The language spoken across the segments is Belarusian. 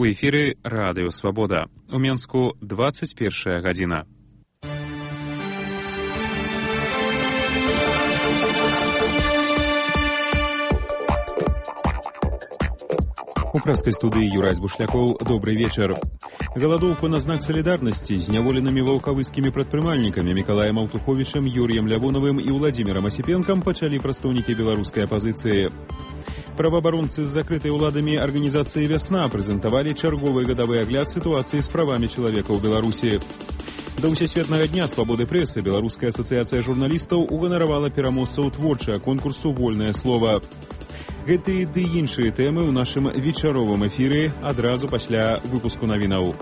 У эфіры Радыё Свабода. У Менску 21 гадзіна. У прэскай студыі Юрай Бушлякоў. Добрый вечар. Галадоўку на знак салідарнасці з зняволенымі ваўкавыскімі прадпрымальнікамі Мікалаем Аўтуховічам, Юрыем Лявоновым і Ўладзімірам Асіпенкам пачалі прадстаўнікі беларускай апазіцыі. Праваабаронцы з закрытай уладамі арганізацыі «Вясна» прэзентавалі чарговы гадавы агляд сітуацыі з правамі чалавека ў Беларусі. Да ўсесветнага дня свабоды прэсы Беларуская асацыяцыя журналістаў уганаравала пераможцаў творчага конкурсу «Вольнае слова». Гэтыя ды іншыя тэмы ў нашым вечаровым эфіры адразу пасля выпуску навінаў.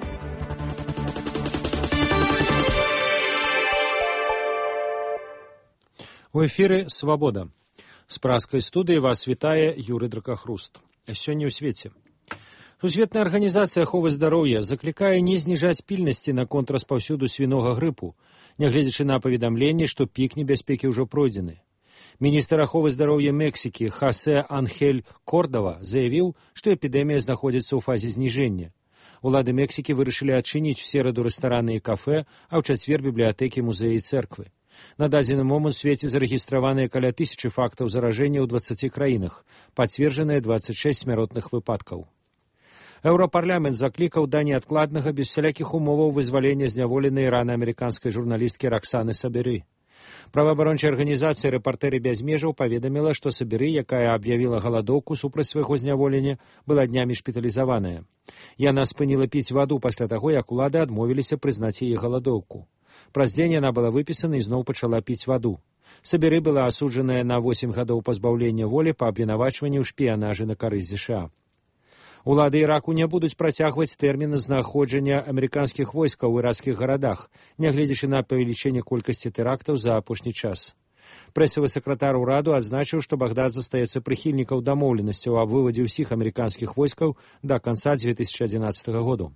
У эфіры «Свабода». З празкай студыі вас вітае Юрый Дракахруст. Сёння ў свеце. Сусветная арганізацыя аховы здароўя заклікае не зніжаць пільнасці наконт распаўсюду свінога грыпу, нягледзячы на паведамленне, што пік небяспекі ўжо пройдзены. Міністр аховы здароўя Мексікі Хосе Анхель Кордова заявіў, што эпідэмія знаходзіцца ў фазе зніжэння. Улады Мексікі вырашылі адчыніць у сераду рэстараны і кафэ, а ў чацвер бібліятэкі, музеі і цэрквы. На дадзены момант у свеце зарэгістраваныя каля 1000 фактаў заражэння ў 20 краінах, пацверджаныя 26 смяротных выпадкаў. Еўрапарламент заклікаў да неадкладнага без усялякіх умоваў вызвалення зняволенай ірана-амерыканскай журналісткі Роксаны Сабіры. Праваабарончая арганізацыя «Рэпартэры без межаў» паведаміла, што Сабіры, якая аб'явіла галадоўку супраць свайго зняволення, была днямі шпіталізаваная. Яна спыніла піць ваду пасля таго, як улады адмовіліся прызнаць яе галадоўку. Праз дзень яна была выпісана і зноў пачала піць ваду. Сабіры была асуджаная на 8 гадоў пазбаўлення волі па абвінавачванні ў шпіянажы на карысць ЗША. Улады Іраку не будуць працягваць тэрміны знаходжання амерыканскіх войскаў у іракскіх гарадах, нягледзячы на павелічэнне колькасці тэрактаў за апошні час. Прэсавы сакратар ураду адзначыў, што Багдад застаецца прыхільнікаў дамоўленасцяў аб вывадзе ўсіх амерыканскіх войскаў да канца 2011 году.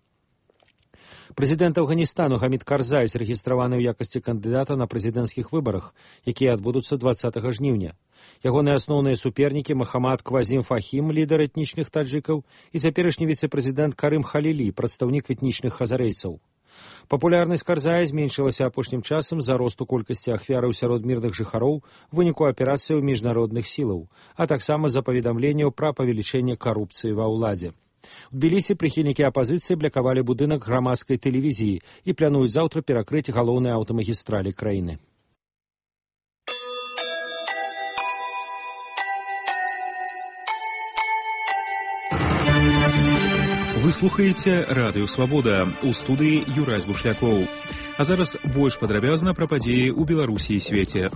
Прэзідэнт Афганістану Хамід Карзай зарэгістраваны ў якасці кандыдата на прэзідэнцкіх выбарах, якія адбудуцца 20 жніўня. Ягоныя асноўныя супернікі Махамад Квазім Фахім, лідар этнічных таджыкаў, і цяперашні віцэ-прэзідэнт Карым Халілі, прадстаўнік этнічных хазарэйцаў. Папулярнасць Карзая зменшылася апошнім часам з-за росту колькасці ахвяраў сярод мірных жыхароў у выніку аперацыяў міжнародных сілаў, а таксама з-за паведамленняў пра павелічэнне карупцыі ва ўладзе. У Тбілісі прыхільнікі апазіцыі блакавалі будынак грамадскай тэлевізіі і плануюць заўтра перакрыць галоўныя аўтамагістралі краіны. Вы слухаеце Радыё Свабода. У студыі Юрай Бушлякоў. А зараз больш падрабязна пра падзеі ў Беларусі і свеце.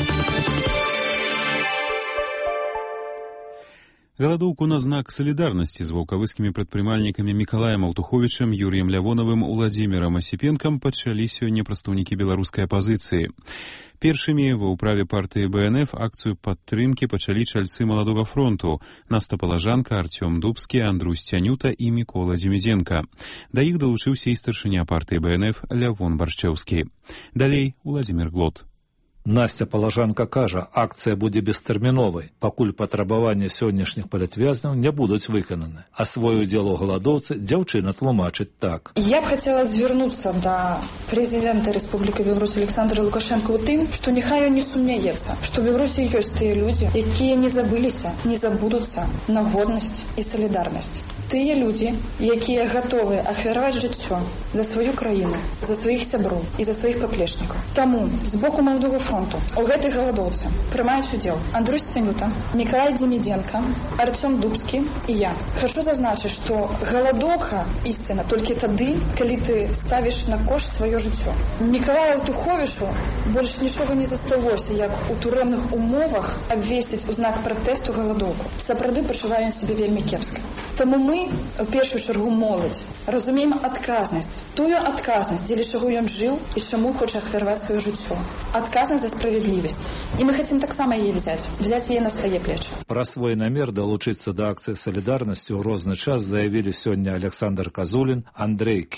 Галадоўку на знак салідарнасці з ваўкавыскімі прадпрымальнікамі Мікалаем Аўтуховічам, Юрыем Лявоновым, Уладзімірам Асіпенкам пачалі сёння прадстаўнікі беларускай апазіцыі. Першымі ва ўправе партыі БНФ акцыю падтрымкі пачалі чальцы маладога фронту Наста Палажанка, Артём Дубскі, Андрусь Цянюта і Мікола Дзімідзенка. Да іх далучыўся і старшыня партыі БНФ Лявон Баршчэўскі. Далей Уладзімір Глот. Настя Палажанка кажа, акцыя будзе бестэрміновай, пакуль патрабаванні сённяшніх палітвязняў не будуць выкананы. А свой удзел у галадоўцы дзяўчына тлумачыць так. Я б хацела звярнуцца да прэзідэнта Рэспублікі Беларусь Александра Лукашенка ў тым, што няхай ён не сумняецца, што ў Беларусі ёсць тыя людзі, якія не забыліся, не забудуцца на годнасць і салідарнасць. Тыя людзі, якія гатовы ахвяраваць жыццё за сваю краіну, за сваіх сяброў і за сваіх паплечнікаў. Таму з боку маладога фронту у гэтай галадоўцы прымаюць удзел Андрусь Цянюта, Мікалай Дзімідзенка, Артём Дубскі і я. Хачу зазначыць, што галадоўка ісціна толькі тады, калі ты ставіш на кошт сваё жыццё. Мікалаю Аўтуховічу больш нічога не засталося, як у турэмных умовах абвесціць у знак пратэсту галадоўку. Сапраўды пачувае ён сябе вельмі кепска. Таму мы, у першую чаргу моладзь, разумеем адказнасць. Тую адказнасць, дзеля чаго ён жыў і чаму хоча ахвяраваць сваё жыццё. Адказнасць за справядлівасць. І мы хацім таксама яе взяць яе на свае плечы. Пра свой намер далучыцца да акцыі салідарнасці ў розны час заявілі сёння Александр Казулін, Андрэй Кім,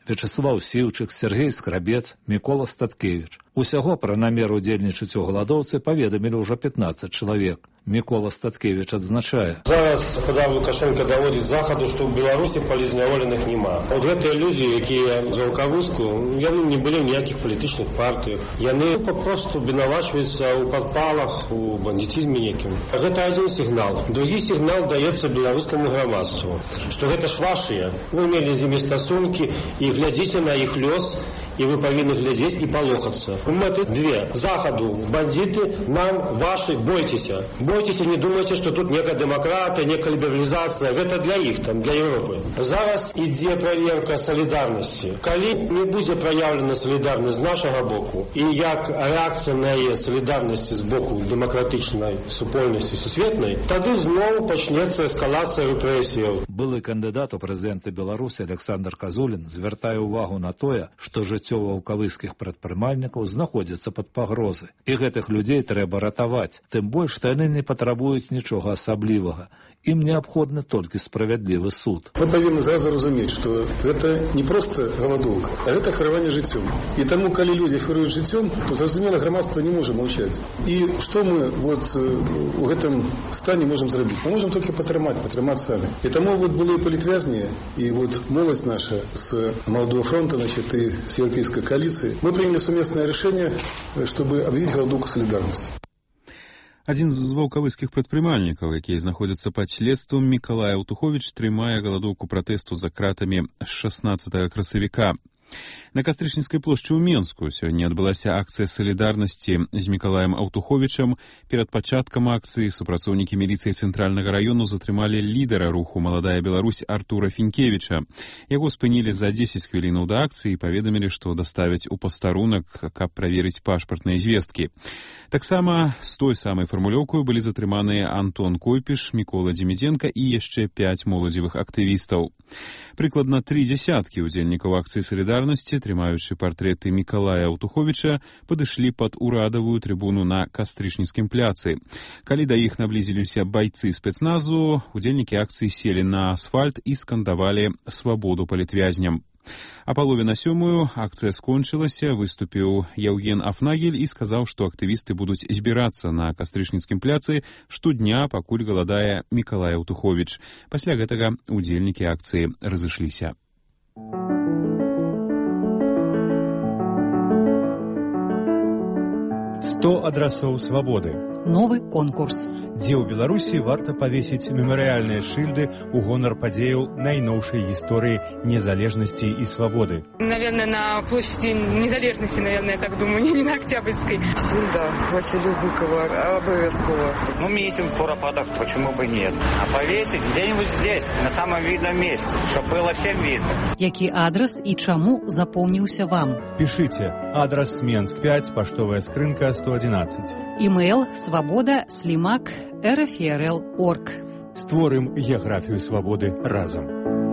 Вячеслав Сіўчык, Сергей Скрабец, Мікола Статкевіч. Усяго пра намер удзельнічаць у галадоўцы паведамілі ўжо 15 чалавек. Мікола Статкевіч адзначае. Зараз господа Лукашенко даводзіць захаду, што ў Беларусі палізняволеных няма. От гэтыя людзі, якія за Ваўкавыску, яны не былі ў ніякіх палітычных партыях. Яны папросту вінавачваюцца ў падпалах, у бандитизме некім. Гэта адзін сігнал. Другі сігнал даецца беларускаму грамадству, што гэта ж вашыя. Вы мелі з імі стасункі і глядзіце на іх лёс, і вы павінны глядзець і палохацца. Мэты две. Захаду, бандиты, нам, ваши, бойтеся. Бойтеся, не думайте, что тут некая демократия, некая либерализация. Это для их, там, для Европы. Зараз ідзе проверка солидарности. Калі не будзе проявлена солидарность з нашага боку, і як реакция на яе солидарности з боку демократичной супольности сусветной, тады зноў пачнецца эскалация репрессияў. Былы кандыдат у прэзідэнты Беларусі Александр Казулін звяртае ўвагу на тое, што жыццё ваўкавыскіх прадпрымальнікаў знаходзіцца пад пагрозы. І гэтых людзей трэба ратаваць. Тым больш, што яны не патрабуюць нічога асаблівага. Ім неабходны толькі справядлівы суд. Мы павінны зразу разумець, што гэта не проста галадоўка, а гэта хвараванне жыццём. І таму, калі людзі хваруюць жыццём, то, зразумела, грамадства не можа маўчаць. І што мы у гэтым стане можам зрабіць? Мы можам толькі патрымаць самі. І таму былыя палітвязні і моладзь наша з Маладого фронта, і з Еўрапейскай коаліцыі, мы прыняли сумеснае рашэнне, чтобы аб'явіць галадоўку салідарнасці. Адзін з ваўкавыскіх прадпрымальнікаў, якія знаходзяцца пад следствам, Мікалай Аўтуховіч, трымае галадоўку пратэсту за кратамі з 16 красавіка. На Кастрычніцкай плошчы ў Менску сёння адбылася акцыя салідарнасці з Мікалаем Аўтуховічам. Перад пачаткам акцыі супрацоўнікі міліцыі цэнтральнага раёну затрымалі лідара руху «Маладая Беларусь» Артура Фінкевіча. Яго спынілі за 10 хвілінаў да акцыі і паведамілі, што даставяць у пастарунак, каб праверыць пашпартныя звесткі. Таксама з той самай фармулёўкаю былі затрыманыя Антон Койпіш, Мікола Дзімідзенка і яшчэ 5 моладзевых актывістаў. Прыкладна 3 дзясяткі удзельнікаў акцыі салідарнасці, трымаючы партрэты Мікалая Аўтуховіча, падышлі пад урадавую трыбуну на Кастрычніцкім пляцы. Калі да іх наблізіліся байцы спецназу, удзельнікі акцыі селі на асфальт і скандавалі свабоду палітвязням. А палове на 7 акцыя скончылася, выступіў Яўген Афнагель і сказаў, што актывісты будуць збірацца на Кастрычніцкім пляцы штодня, пакуль галадае Мікалай Аўтуховіч. Пасля гэтага удзельнікі акцыі разышліся. «100 адрасоў свабоды». Новы конкурс. Дзе ў Беларусі варта павесіць мемарыяльныя шыльды ў гонар падзеяў найноўшай гісторыі незалежнасці і свабоды. Наверное, на площади незалежности, наверное, я так думаю, не на Октябрьской. Шильда Василию Быкова обовязково. Митинг куропаток, почему бы нет. А повесить где-нибудь здесь, на самом видном месте, чтобы было всем видно. Які адрес і чаму запомніўся вам? Пішыце. Адрес Менск 5, паштовая скрынка 111. Імейл svoboda@rfrl.org. Створым геаграфію свабоды разам.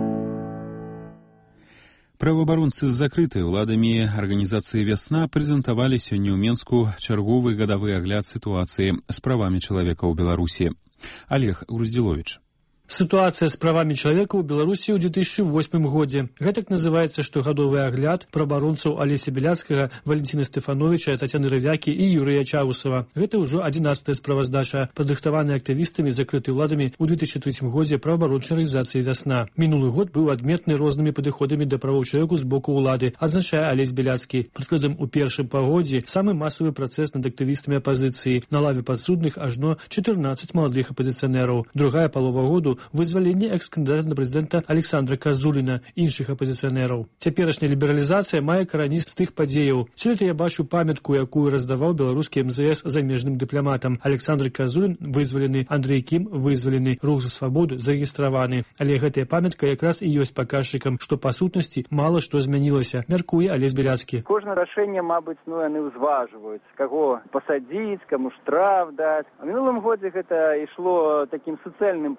Праваабаронцы з закрытай уладамі арганізацыі «Вясна» прэзентавалі сёння ў Менску чарговы гадавы агляд сітуацыі з правамі чалавека ў Беларусі. Олег Груздзіловіч. Ситуация с правами человека у Беларуси ў 2008 годзе. Гэтак называецца штогадовы агляд праваабаронцаў Алеся Беляцкага, Валентина Стефановича, Татьяны Рывякі і Юрыя Чаусава. Гэта ўжо 11-я справаздача, падрыхтаваная актывістамі закрытай уладамі ў 2003 годзе праваабарончай арганізацыі «Вясна». Мінулы год быў адметны рознымі падыходамі да правоў чалавека з боку ўлады, адзначае Алесь Беляцкі. Прыкладам, у першым пагодзе самы масавы працэс над актывістамі апазіцыі. На лаве падсудных ажно 14 маладых апазіцыянераў. Другая палова году вызваленне экс-кандыдата на прэзідэнта Александра Казуліна і іншых апазіцыянераў. Цяперашняя лібералізацыя мае карані з тых падзеяў. Сёлета я бачу памятку, якую раздаваў беларускі МЗС замежным дыпламатам. Александр Казулін вызвалены, Андрей Кім вызвалены, рух за свабоду зарэгістраваны. Але гэтая памятка якраз і ёсць паказчыкам, што па сутнасці мала што змянілася, мяркуе Алесь Беляцкі. Кожнае рашэнне, мабыць, яны ўзважваюць, каго пасадзіць, каму штраф даць. У мінулым годзе гэта ішло такім суцэльным потокам.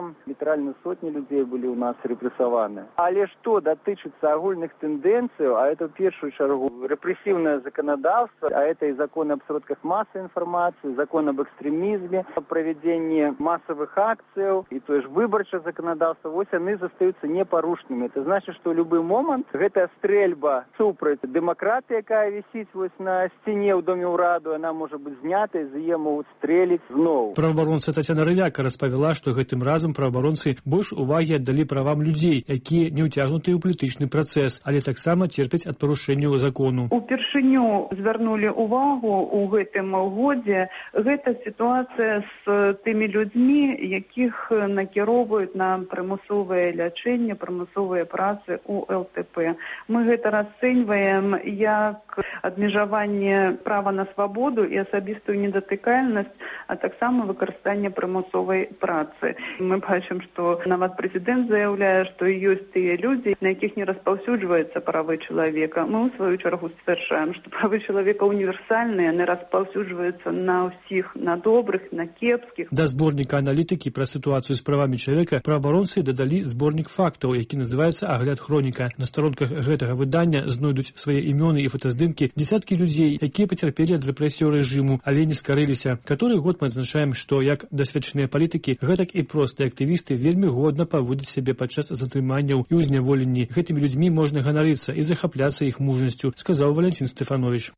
там літаральна сотні людей былі ў нас рэпрэсаваны. Але што датычыцца агульных тэндэнцый, а это ў першую чаргу рэпрэсіўнае заканадаўства, а это і закон аб сродках масавай інфармацыі, закон об экстремизме, проведение массовых акций и то же выборчее законодательство, вот они остаются непорушными. Это значит, что в любой момент эта стрельба супраць демократии, которая висит вот на стене в Доме ўраду, она может быть снята, и за ее могут стрелить снова. Правоабаронца Тацяна Рывяка распавяла, што гэтым разам праваабаронцы больш увагі аддалі правам людзей, якія не ўцягнутыя ў палітычны працэс, але таксама церпяць ад парушэнняў закону. Упершыню звярнулі увагу ў гэтым годзе гэта сітуацыя з тымі людзьмі, якіх накіроўваюць на прымусовае лячэнне, прымусовыя працы ў ЛТП. Мы гэта расцэньваем як абмежаванне права на свабоду і асабістую недатыкальнасць, а таксама выкарыстанне прымусовай працы. Мы бачым, што нават прэзідэнт заяўляе, што ёсць тыя людзі, на якіх не распаўсюджваюцца правы чалавека. Мы ў сваю чаргу сцвярджаем, што правы чалавека універсальныя, яны распаўсюджваюцца на ўсіх, на добрых, на кепскіх. Да зборніка аналітыкі пра сітуацыю з правамі чалавека праваабаронцы дадалі зборнік фактаў, які называецца «Агляд хроніка». На старонках гэтага выдання знойдуць свае імёны і фотаздымкі десяткі людзей, якія пацярпелі ад рэпрэсіяў рэжыму, але не скарыліся. Каторы год мы адзначаем, што як дасведчаныя палітыкі, гэтак і простыя актывісты вельмі годна паводзяць сябе падчас затрыманняў і ўзняволенні. Гэтымі людзьмі можна ганарыцца і захапляцца іх мужнасцю, сказаў Валентин Стефанович.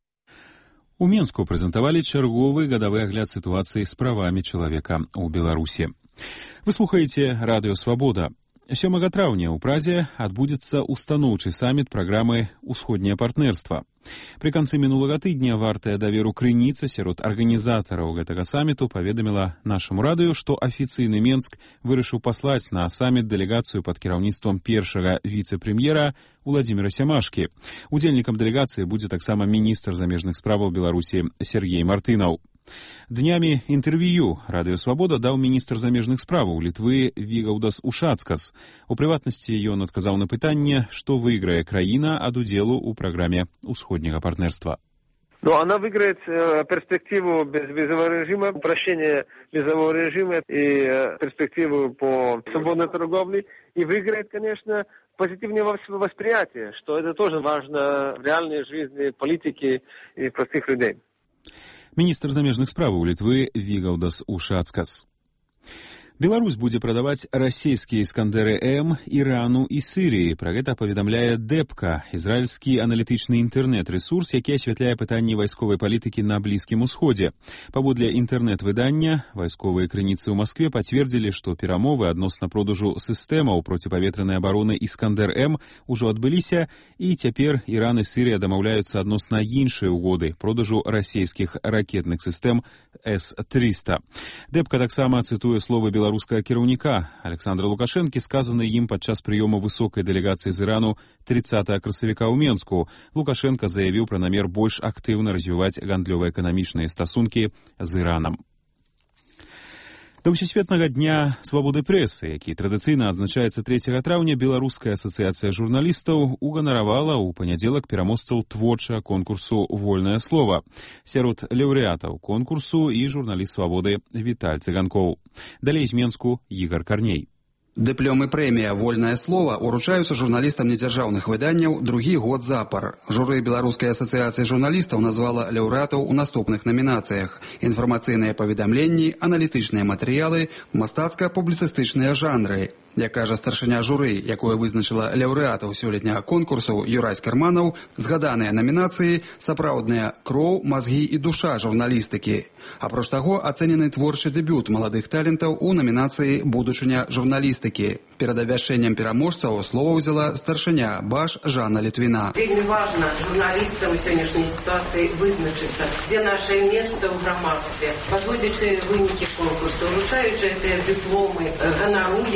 У Менску прэзентавалі чарговы гадавы агляд сітуацыі з правамі чалавека ў Беларусі. Вы слухаеце радыё «Свабода». 7 траўня ў Празе адбудзецца устаноўчы саміт праграмы «Усходняе партнерства». Пры канцы мінулага тыдня вартая даверу крыніца сярод арганізатараў гэтага саміту паведаміла нашаму радыё, што афіцыйны Менск вырашыў паслаць на саміт дэлегацыю пад кіраўніцтвам першага віцэ-прэм'ера Уладзіміра Сямашкі. Удзельнікам дэлегацыі будзе таксама міністр замежных справаў Беларусі Сергей Мартынаў. Днямі інтэрв'ю радыё «Свабода» даў міністр замежных справаў Літвы Вігаўдас Ушацкас. У прыватнасці ён адказаў на пытанне, што выйграе краіна ад удзелу ў праграме «Усходняга партнерства». Но она выиграет перспективу безвизового режима, упрощение визового режима и перспективу по свободной торговле. И выиграет, конечно, позитивное восприятие, что это тоже важно в реальной жизни политики и простых людей. Міністр замежных справаў Літвы Вігаўдас Ушацкас. Беларусь будзе прадаваць расійскія «Іскандэры-М» Ірану і Сірыі. Пра гэта паведамляе ДЭПКА, ізраільскі аналітычны інтэрнэт-рэсурс, які асвятляе пытанні вайсковай палітыкі на Блізкім Усходзе. Паводле інтэрнэт-выдання, вайсковыя крыніцы ў Маскве пацвердзілі, што перамовы адносна продажу сістэмаў проціпаветранай абароны «Іскандэр-М» ужо адбыліся, і цяпер Іран і Сірыя дамаўляюцца адносна іншай угоды продажу расійскіх ракетных сістэм С-300. ДЭПКА таксама цытуе словы беларускага кіраўніка Александра Лукашэнкі, сказаныя ім падчас прыёму высокай дэлегацыі з Ірану 30 красавіка ў Менску. Лукашенко заявіў пра намер больш актыўна развіваць гандлёва-эканамічныя стасункі з Іранам. Да ўсесветнага дня свабоды прэсы, які традыцыйна адзначаецца 3 траўня, Беларуская асацыяцыя журналістаў уганаравала ў панядзелак пераможцаў творчага конкурсу «Вольнае слова». Сярод лаўрэатаў конкурсу і журналіст свабоды Віталь Цыганкоў. Далей з Менску Ігар Карней. Дыплём і прэмія «Вольнае слова» уручаюцца журналістам недзяржаўных выданняў другі год запар. Журы Беларускай асацыяцыі журналістаў назвала лаўрэатаў у наступных намінацыях: інфармацыйныя паведамленні, аналітычныя матэрыялы, мастацка-публіцыстычныя жанры. Як кажа старшыня журы, якое вызначыла лаўрэатаў сёлетняга конкурсу Юрась Карманаў, згаданыя намінацыі сапраўдныя кроў, мазгі і душа журналістыкі. Апроч таго, ацэнены творчы дэбют маладых талентаў у намінацыі «Будучыня журналістыкі». Перад абвяшчэннем пераможцаў слова ўзяла старшыня БАЖ Жанна Літвіна. Вельмі важна журналістам у сённяшняй сітуацыі вызначыцца, дзе наше месца ў грамадстве. Падводзячы вынікі конкурсу, уручаючы гэтыя дыпломы, ганаруем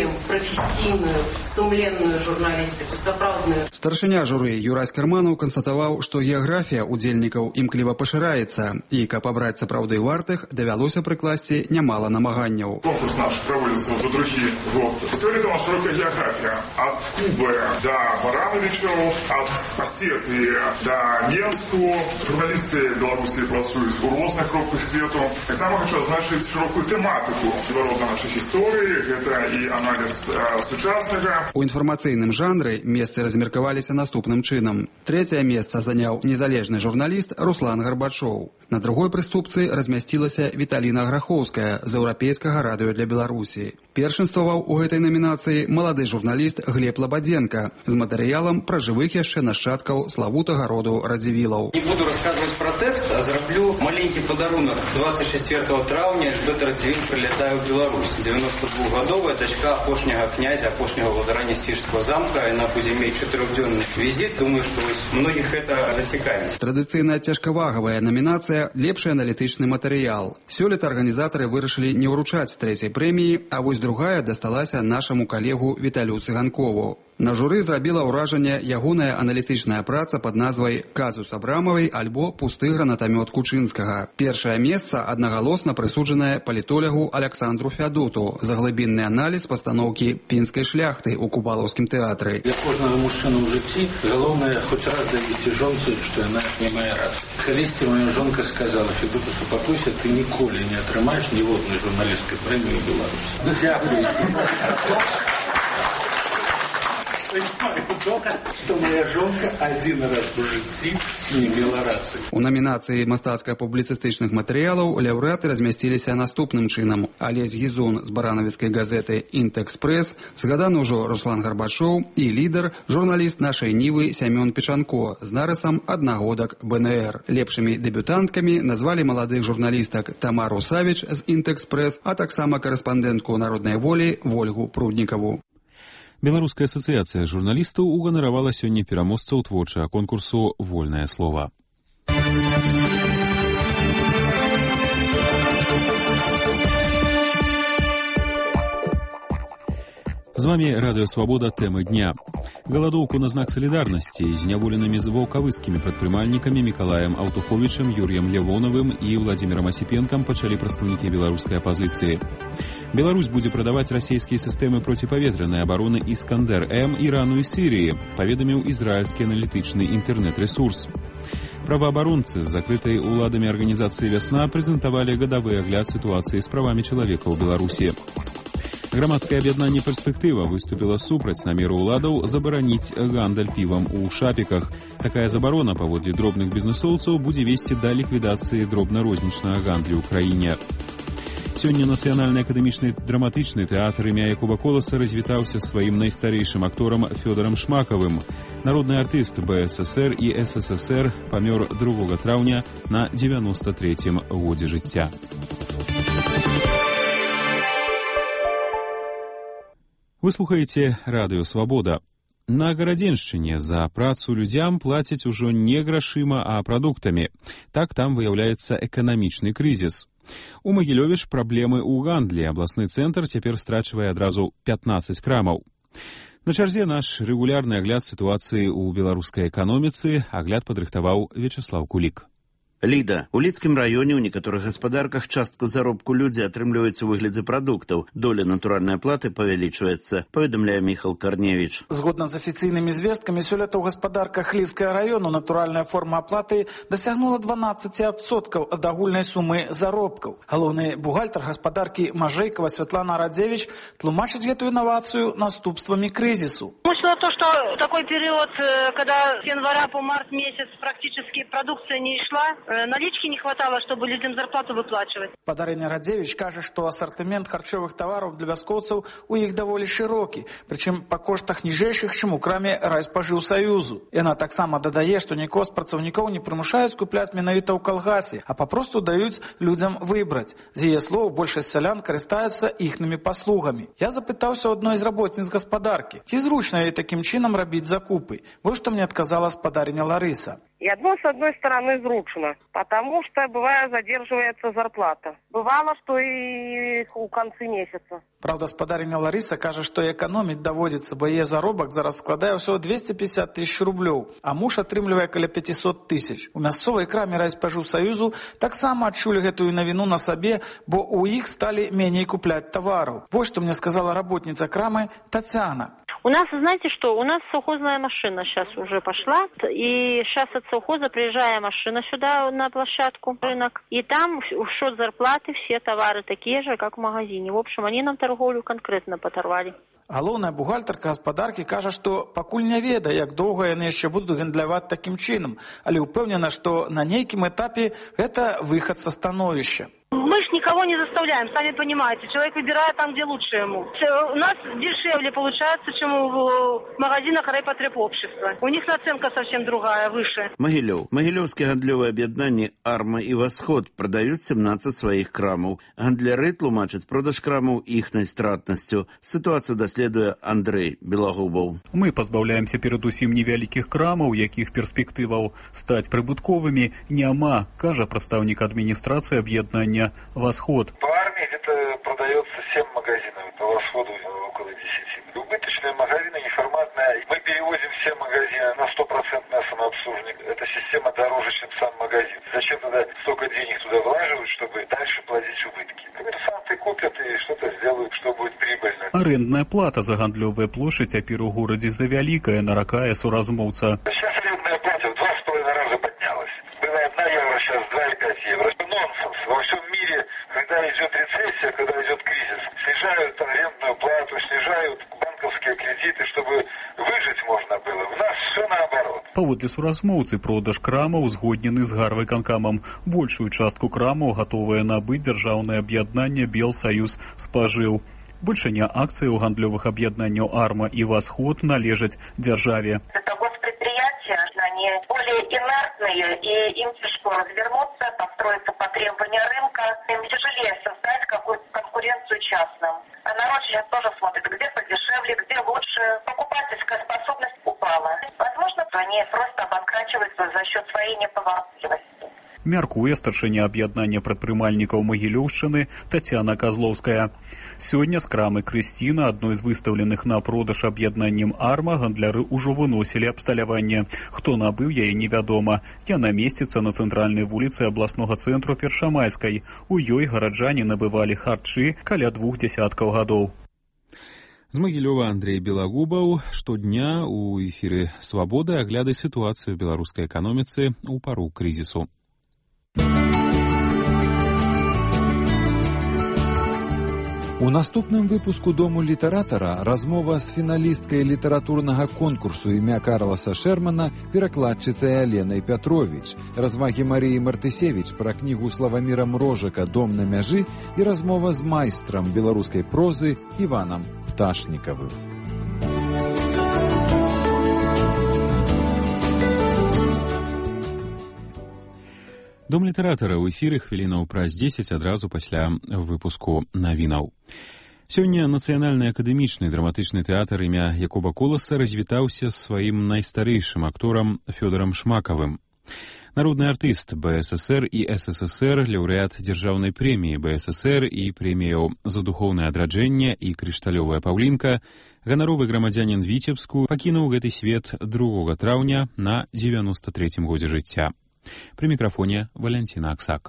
професійную, сумленную журналістику, сапраўдную. Старшыня журы Юрась Карманаў канстатаваў, што геаграфія удзельнікаў імкліва пашыраецца, і каб абраць сапраўды вартых, давялося прыкласці нямала намаганняў. Конкурс наш проводится уже другие годы. Сегодня у нас широкая география. От Кубы до Барановичева, от Осетии до Минску. Журналисты Беларуси працуют у разных кропках свету. Я сам хочу означить широкую тематику рода наших историй. Это и анализ сучасного. У інфармацыйным жанры месцы размеркаваліся наступным чынам. Трэцяе месца заняў незалежны журналіст Руслан Гарбачоў. На другой прыступцы размясцілася Віталіна Грахоўская з еўрапейскага радыё для Беларусі. Першынстваваў у гэтай намінацыі малады журналіст Глеб Лабадзенка з матэрыялам пра жывых яшчэ нашчадкаў славутага роду Радзівілаў. Не буду рассказывать про текст, а зраблю маленький подарунок. 24 траўня Альжбета Радзівіль прилетае в Беларусь. 92-гадовая дачка апошняга князя, апошняга владара Несвіжского замка. Яна будзе мець 4-дзённы візит. Думаю, што многіх гэта зацікавіць. Традыцыйная цяжкавагавая намінацыя «Лепшы аналітычны матэрыял». Сёлета арганізатары вырашылі не ўручаць трэцяй прэміі, а вось другая дасталася нашаму калегу Віталю Цыганкову. На журы зрабіла ўражанне ягоная аналітычная праца пад назвай «Казус Абрамавай» альбо «Пусты гранатамёт Кучынскага». Першае месца аднагалосна прысуджанае палітолягу Александру Фядоту за глыбінны аналіз пастаноўкі пінскай шляхты ў Купалаўскім тэатры. Для кожнага мужчыны ў жыцці галоўнае хоць раз давесці жонцы, што яна не мае рацыі. Калісьці моя жонка сказала: «Федот, супакойся, ты ніколі не атрымаеш ніводнай журналісцкай прэміі ў Беларусі». Дзякуй. Что моя жонка один раз в жыцці не мела рацыю. У намінацыі мастацка-публіцыстычных матэрыялаў лаўрэаты размясціліся наступным чынам. Алесь Гізун з баранавіцкай газеты «Інтэкспрэс», згаданы ўжо Руслан Гарбачоў і лідар, журналіст нашай Нівы Сямён Печанко з нарысам аднагодак БНР. Лепшымі дэбютанткамі назвалі маладых журналістак Тамару Савіч з «Інтэкспрэс», а таксама карэспандэнтку «Народнай волі» Вольгу Пруднікаву. Беларуская асацыяцыя журналістаў уганаравала сёння пераможцаў творчага конкурсу «Вольнае слова». З вами Радыё Свабода, тэмы дня. Галадоўку на знак салідарнасці з зняволенымі ваўкавыскімі прадпрымальнікамі Мікалаем Аўтуховічам, Юрыем Лявонавым і Владзімірам Асіпенкам пачалі прадстаўнікі беларускай апазіцыі. Беларусь будзе прадаваць расійскія сістэмы проціпаветранай абароны «Іскандер-М» Ірану і Сірыі, паведаміў ізраільскі аналітычны інтэрнэт-рэсурс. Праваабаронцы з закрытай уладамі арганізацыі «Вясна» прэзентавалі гадавы агляд сітуацыі з правамі чалавека ў Беларусі. Грамадскае аб'яднанне «Перспектыва» выступіла супраць намеру ўладаў забараніць гандаль півам у шапіках. Такая забарона, паводле дробных бізнэсоўцаў, будзе весці да ліквідацыі дробна-рознічнага гандлю ў краіне. Сёння Нацыянальны акадэмічны драматычны тэатр імя Якуба Коласа развітаўся сваім найстарэйшым акторам Фёдорам Шмакавым. Народны артыст БССР і СССР памёр 2 траўня на 93-м годзе жыцця. Вы слухаеце Радыё Свабода. На Гарадзеншчыне за працу людзям плацяць ужо не грашыма, а прадуктамі. Так там выяўляецца эканамічны крызіс. У Магілёве ж праблемы ў гандлі. Абласны цэнтр цяпер страчвае адразу 15 крамаў. На чарзе наш рэгулярны агляд сітуацыі ў беларускай эканоміцы. Агляд падрыхтаваў Вячеслав Кулік. Ліда, у Лідскім раёне ў некаторых гаспадарках частку заробку людзі атрымліваецца ў выглядзе прадуктаў. Доля натуральнай платы павялічваецца, паведамляе Міхал Карневіч. Згодна з афіцыйнымі звесткамі, сёлета ў гаспадарках Лідскага раёну натуральная форма аплаты дасягнула 12% ад агульнай сумы заробкаў. Галоўны бухгалтар гаспадаркі Мажэйкава Святлана Радзевіч тлумачыць гэтую інавацыю наступствамі крызісу. Смысл то, что такой период, когда с января по март месяц практически продукция не шла, налички не хватало, чтобы людям зарплату выплачивать. Падарыня Радзевіч кажа, што асартымент харчовых тавараў для вяскоўцаў у іх даволі шырокі, прычым па коштах ніжэйшых, чым у краме Райспажыўсаюзу. Яна таксама дадае, што нікого з працаўнікоў не прымушаюць купляць менавіта ў калгасе, а папросту даюць людзям выбраць. З яе слоў, большасць сялян карыстаюцца іхнымі паслугамі. Я запытаўся ў адной з работніц гаспадаркі, ці зручна ёй такім чынам рабіць закупы. Вось што мне адказала спадарыня Ларыса. И одно, с одной стороны, зручно, потому что, бывает, задерживается зарплата. Бывало, что и у конца месяца. Правда, спадарыня Лариса кажа, што эканоміць даводзіцца, бо яе заробак зараз складае ўсяго 250 тысяч рублёў, а муж атрымлівае каля 500 тысяч. У мясцовай краме райспажыўсаюзу таксама адчулі гэтую навіну на сабе, бо ў іх сталі меней купляць тавараў. Вот што мне сказала работница крамы Татьяна. У нас, знаете что, у нас совхозная машина сейчас уже пошла, и сейчас от совхоза приезжая машина сюда на площадку, рынок, и там в счет зарплаты все товары такие же, как в магазине. В общем, они нам торговлю конкретно поторвали. Галоўная бухгалтарка гаспадаркі кажа, што пакуль не ведае, як доўга яны яшчэ будуць гандляваць такім чынам, але ўпэўнена, што на нейкім этапе гэта выхад са становішча. Мы ж никого не заставляем, сами понимаете. Человек выбирает там, где лучше ему. У нас дешевле получается, чем в магазинах райпотребобщества. У них наценка совсем другая, выше. Могилев. Могилевские гандлевые объединения «Арма» и «Восход» продают 17 своих крамов. Гандляры тлумачат продаж крамов ихной стратностью. Ситуацию доследуе Андрей Белагубов. Мы позбавляемся перадусім невялікіх крамаў, якіх перспектываў стаць прыбытковымі няма, кажа прадстаўнік адміністрацыі аб'яднання «Восход». По армии где-то продается 7 магазинов, по Восходу около 10. Убыточные магазины, неформатные. Мы перевозим все магазины на 100% самообслуживание. Эта система дороже, чем сам магазин. Зачем тогда столько денег туда влаживают, чтобы дальше платить убытки? Коммерсанты купят и что-то сделают, что будет прибыльно. Арэндная плата за гандлёвыя плошчы цяпер у горадзе завялікая, наракае суразмоўца. Сейчас арендная плата в 2,5 раза поднялась. Была 1 евро, сейчас 2,5 евро. Нонсенс. Во всем мире, когда идет рецессия, когда идет кризис, снижают арендную плату, снижают банковские кредиты, чтобы выжить можно было. У нас все наоборот. Паводле суразмоўцы, продаж крамаў узгоднены з гарвыканкамам. Большую частку крамаў гатовае набыць дзяржаўнае аб'яднанне «Белсаюз спажыў». Большыня акцый у гандлёвых аб'яднанняў «Арма» и «Восход» належаць дзяржаве. Это госпредприятия, они более инертные, и им тяжело развернуться, построиться по требованию рынка. Им тяжелее создать какую-то конкуренцию частным. А народ сейчас тоже смотрит, где подешевле, где лучше. Покупательская способность упала. Возможно, они просто обанкрачиваются за счет своей неповоротливости. Мяркуе старшыня аб'яднання прадпрымальнікаў Магілёўшчыны Тацяна Казлоўская. Сёння з крамы Крысціна, адной з выстаўленых на продаж аб'яднаннем «Арма», гандляры ўжо выносілі абсталяванне. Хто набыў яе, невядома. Яна месціцца на цэнтральнай вуліцы абласнога цэнтру Першамайскай. У ёй гараджане набывалі харчы каля 2 дзясяткаў гадоў. З Магілёва Андрей Белагубаў. Штодня у эфіры «Свабоды» агляды сітуацыі ў беларускай эканоміцы ў пару крызісу. У наступным выпуску «Дому літаратара» размова з фіналісткай літаратурнага конкурсу імя Карласа Шермана перакладчыцай Аленай Пятровіч, развагі Марыі Мартысевіч пра кнігу Славаміра Мрожака «Дом на мяжы» і размова з майстрам беларускай прозы Іванам Пташнікавым. Дом літаратара ў эфіры хвілінаў праз 10 адразу пасля выпуску навінаў. Сёння Нацыянальны акадэмічны драматычны тэатр імя Якуба Коласа развітаўся з сваім найстарэйшым акторам Фёдорам Шмакавым. Народны артыст БССР і СССР, лаўрэат дзяржаўнай прэміі БССР і прэміяў за духоўнае адраджэнне і крышталёвая паўлінка, ганаровы грамадзянін Віцебску пакінуў гэты свет 2 траўня на 93-м годзе жыцця. При микрофоне Валентина Аксак.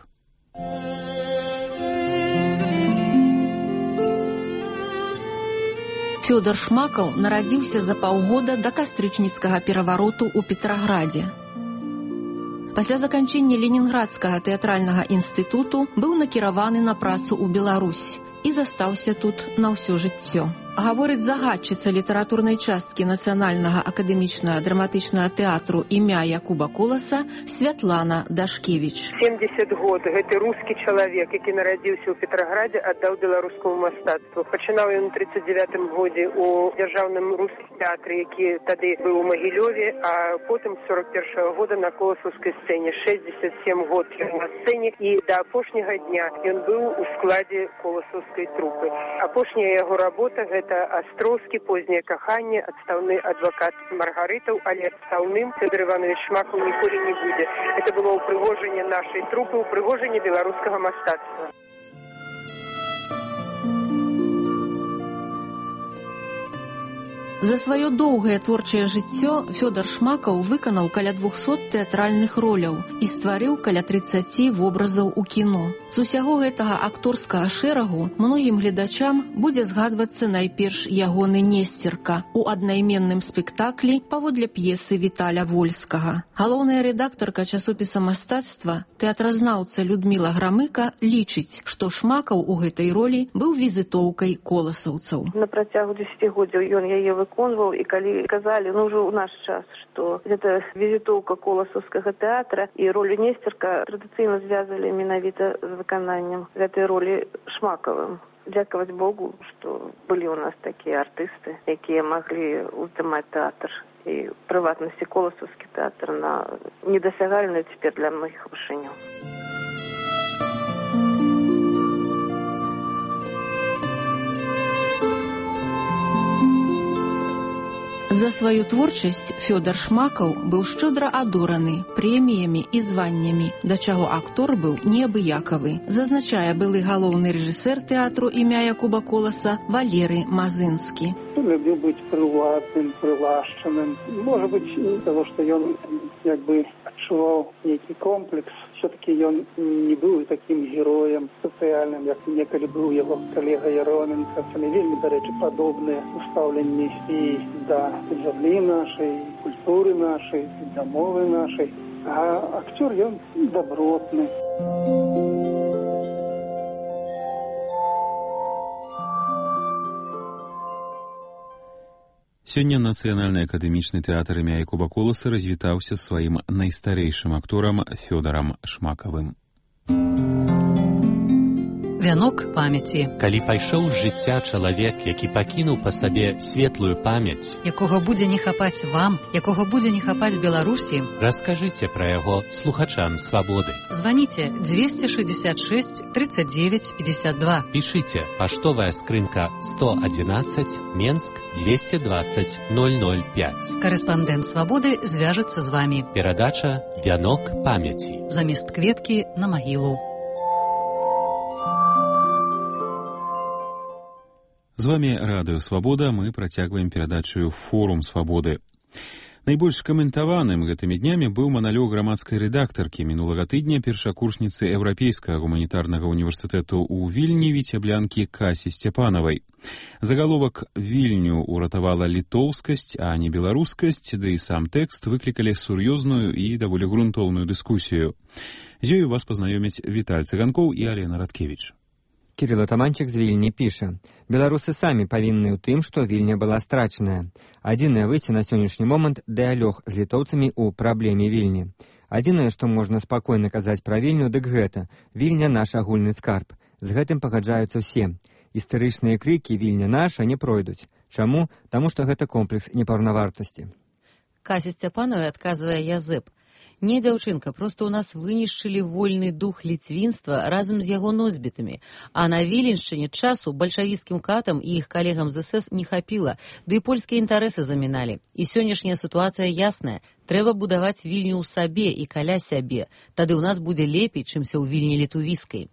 Фёдор Шмакаў нарадзіўся за паўгода да кастрычніцкага перавароту ў Петраградзе. Пасля заканчэння Ленінградскага тэатральнага інстытуту быў накіраваны на працу ў Беларусь і застаўся тут на ўсё жыццё. Гаворыць загадчыца літаратурнай часткі Нацыянальнага акадэмічнага драматычнага тэатру імя Якуба Коласа Святлана Дашкевіч. 70 год гэты рускі чалавек, які нарадзіўся ў Петраградзе, аддаў беларускаму мастацтву. Пачынаў ён у 39-м годзе у дзяржаўным рускім тэатры, які тады быў у Магілёве, а потым з 41-го года на коласаўскай сцэне. 67 год ён на сцэне, і да апошняга дня ён быў у складзе коласаўскай трупы. Апошняя яго работа — гэта Астроўскі, познее каханне, адстаўны адвакат Маргарытаў, але адстаўным Фёдор Иванович Шмакаў ніколі не будзе. Это было ўпрыгожанне нашай трупы, ўпрыгожанне беларускага мастацтва. За сваё доўгае творчае жыццё Фёдор Шмакаў выканаў каля 200 тэатральных роляў і стварыў каля 30 вобразаў у кіно. З усяго гэтага акторскага шэрагу многім гледачам будзе згадвацца найперш ягоны Несцерка у аднайменным спектаклі паводле п'есы Віталя Вольскага. Галоўная рэдактарка часопіса мастацтва, тэатразнаўца Людміла Грамыка лічыць, што Шмакаў у гэтай ролі быў візітоўкай коласаўцаў. На працягу 10 годзяў ён яе выконваў, і калі казалі, ўжо ў наш час, што гэта візітоўка коласаўскага тэатра, і ролю Несцерка традыцыйна звязалі менавіта з выкананнем гэтай ролі Шмакавым. Дзякаваць Богу, што былі ў нас такія артысты, якія маглі ўздымаць тэатр. І ў прыватнасці коласаўскі тэатр на недасягальную цяпер для многіх вышыню. За сваю творчасць Фёдор Шмакаў быў шчодра адораны прэміямі і званнямі, да чаго актор быў неабыякавы, зазначае былы галоўны рэжысэр тэатру імя Якуба Коласа Валерый Мазынскі. Любіў быць прыватным, прылашчаным. Можа быць, того, што ён адчуваў нейкі комплекс. Все-таки ён не быў такім героем сацыяльным, як некалі быў яго калега Яроменка. Яны вельмі, дарэчы, падобныя устаўленні і да зямлі нашай, культуры нашай, да мовы нашай. А акцёр ён добротны. Сёння Нацыянальны акадэмічны тэатр імя Якуба Коласа развітаўся сваім найстарэйшым акторам Фёдорам Шмакавым. Вянок памяці. Калі пайшоў з жыцця чалавек, які пакінуў па сабе светлую памяць, якога будзе не хапаць вам, якога будзе не хапаць Беларусі, раскажыце пра яго слухачам Свабоды. Званіце 266 39 52. Пішыце паштовая скрынка 111 Менск 220 005. Карэспандэнт Свабоды звяжацца з вамі. Перадача «Вянок памяці». Замест кветкі на магілу. З вами Радыё Свабода, мы працягваем перадачу «Форум Свабоды». Найбольш каментаваным гэтымі днямі быў маналог грамадскай рэдактаркі мінулага тыдня першакурсніцы Еўрапейскага гуманітарнага універсітэту ў Вільні віцяблянкі Касі Сцяпанавай. Загаловак «Вільню уратавала літоўскасць, а не беларускасць», ды і сам тэкст выклікалі сур'ёзную і даволі грунтоўную дыскусію. З ёю вас пазнаёмяць Віталь Цыганкоў і Алена Радкевіч. Кирилл Атаманчик з Вільні піша: «Беларусы самі павінны ў тым, што Вільня была страчаная. Адзінае выйсце на сённяшні момант – дыялог з літоўцамі ў праблеме Вільні. Адзінае, што можна спакойна казаць пра Вільню, дык гэта – Вільня наш агульны скарб. З гэтым пагаджаюцца ўсе. Істарычныя крыкі «Вільня наша» не пройдуць. Чаму? Таму што гэта комплекс непаўнавартасці». Кася Сцяпанова адказвае Язэп: «Не, дзяўчынка, проста ў нас вынішчылі вольны дух ліцвінства разам з яго носьбітамі, а на Віленшчыне часу бальшавіцкім катам і іх калегам з СС не хапіла, ды і польскія інтарэсы заміналі. І сённяшняя сітуацыя ясная. Трэба будаваць Вільню ў сабе і каля сябе. Тады ў нас будзе лепей, чымся ў Вільні літувіскай».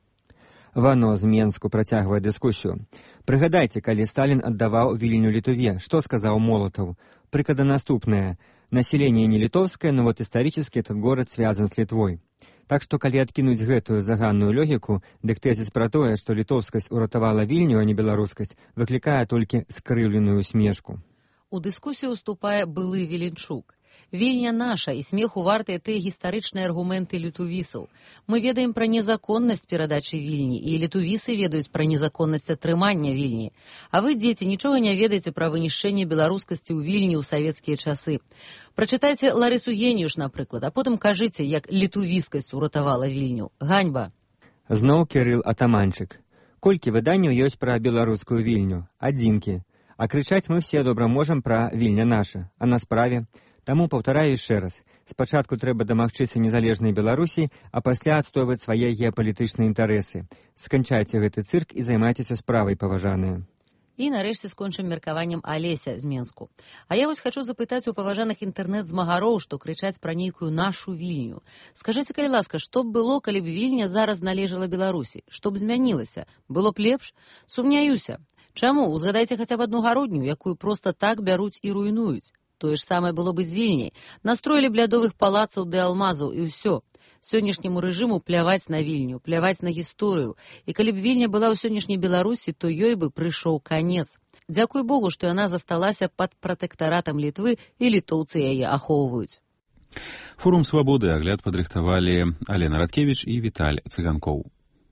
Вано з Менску працягвае дыскусію. Прыгадайце, калі Сталін аддаваў Вільню Літуве, што сказаў Молотаў? Прыклада наступная. Население не литовское, но вот исторически этот город связан с Литвой. Так что, калі адкінуць гэтую заганную логіку, дык тэзіс пра тое, што літоўскасць уратавала Вільню, а не беларускасць, выклікае толькі скрыўленую усмешку. У дыскусію уступае былы Віленчук. Вільня наша, і смеху вартыя тыя гістарычныя аргументы літувісаў. Мы ведаем пра незаконнасць перадачы Вільні, і літувісы ведаюць пра незаконнасць атрымання Вільні. А вы, дзеці, нічога не ведаеце пра вынішчэнне беларускасці ў Вільні ў савецкія часы. Прачытайце Ларысу Геніюш, напрыклад, а потым кажыце, як літувіскасць уратавала Вільню. Ганьба. Зноў Кірыл Атаманчык. Колькі выданняў ёсць пра беларускую Вільню? Адзінкі. А крычаць мы все добра можам пра Вільня наша. А на справе? Таму паўтараю яшчэ раз. Спачатку трэба дамагчыся незалежнай Беларусі, а пасля адстойваць свае геапалітычныя інтарэсы. Сканчайце гэты цырк і займайцеся справай, паважаныя. І нарэшце скончым меркаваннем Алеся з Менску. А я вось хачу запытаць у паважаных інтэрнэт-змагароў, што крычаць пра нейкую нашу Вільню. Скажыце, калі ласка, што б было, калі б Вільня зараз належала Беларусі? Што б змянілася? Было б лепш? Сумняюся. Чаму? Узгадайце хаця б адну гародню, якую проста так бяруць і руйнуюць. Тое ж самае было бы з Вільняй. Настроілі б лядовых палацаў ды алмазаў і ўсё. Сённяшняму рэжыму пляваць на Вільню, пляваць на гісторыю. І калі б Вільня была ў сённяшняй Беларусі, то ёй бы прыйшоў канец. Дзякуй Богу, што яна засталася пад пратэктаратам Літвы, і літоўцы яе ахоўваюць. Форум свабоды агляд падрыхтавалі Алена Радкевіч і Віталь Цыганкоў.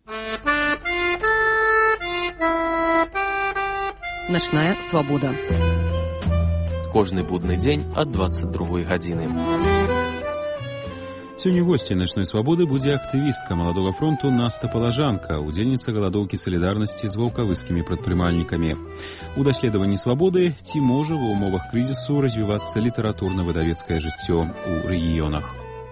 Начная свабода. Кожны будны дзень ад 22 гадзіны. Сёння госцей начной свабоды будзе актывістка маладога фронту Наста Палажанка, удзельніца галадоўкі салідарнасці з ваўкавыскімі прадпрымальнікамі. У даследаванні свабоды ці можа ва ўмовах крызісу развівацца літаратурна-выдавецкае жыццё ў рэгіёнах.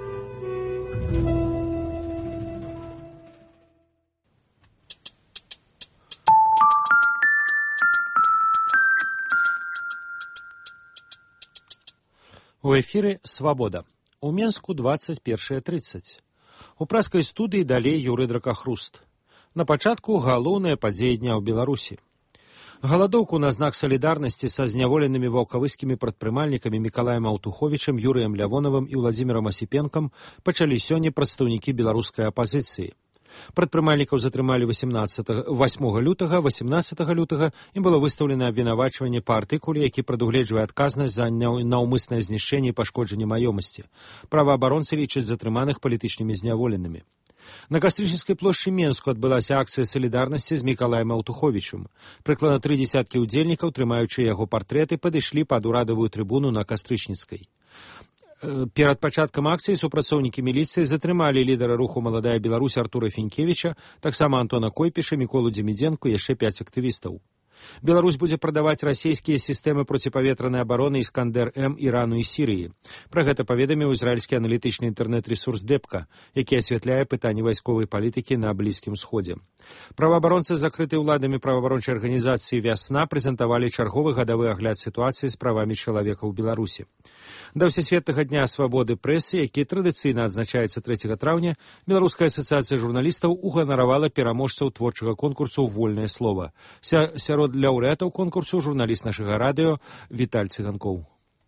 У эфіры «Свабода». У Менску 21:30. У пражскай студыі далей Юрый Дракахруст. На пачатку галоўная падзея дня ў Беларусі. Галадоўку на знак салідарнасці са зняволенымі ваўкавыскімі прадпрымальнікамі Мікалаем Аўтуховічам, Юрыем Лявонавым і Владзімірам Асіпенкам пачалі сёння прадстаўнікі беларускай апазіцыі. Прадпрымальнікаў затрымалі 8 лютага, 18 лютага ім было выстаўлена абвінавачванне па артыкуле, які прадугледжвае адказнасць за наўмыснае знішчэнне і пашкоджанне маёмасці. Праваабаронцы лічаць затрыманых палітычнымі зняволенымі. На Кастрычніцкай плошчы Менску адбылася акцыя салідарнасці з Мікалаем Аўтуховічам. Прыкладна 3 дзесяткі ўдзельнікаў, трымаючы яго партрэты, падышлі пад урадавую трыбуну на Кастрычніцкай. Перад пачаткам акцыі супрацоўнікі міліцыі затрымалі лідара руху «Маладая Беларусь» Артура Фінкевіча, таксама Антона Койпіша, Міколу Дземідзенку і яшчэ 5 актывістаў. Беларусь будзе прадаваць расійскія сістэмы проціпаветранай абароны «Іскандер-М» Ірану і Сірыі. Пра гэта паведаміў ізраільскі аналітычны інтэрнэт-рэсурс «Депка», які асвятляе пытанні вайсковай палітыкі на Блізкім Сходзе. Праваабаронцы закрытай уладамі праваабарончай арганізацыі «Вясна» прэзентавалі чарговы гадавы агляд сітуацыі з правамі чалавека ў Беларусі. Да Всесветнага дня свабоды прэсы, які традыцыйна адзначаецца 3 траўня, Беларуская асацыяцыя журналістаў уганаравала пераможцаў творчага конкурсу «Вольнае слова». Сярод лаўрэатаў конкурсу журналіст нашага радыё Віталь Цыганкоў.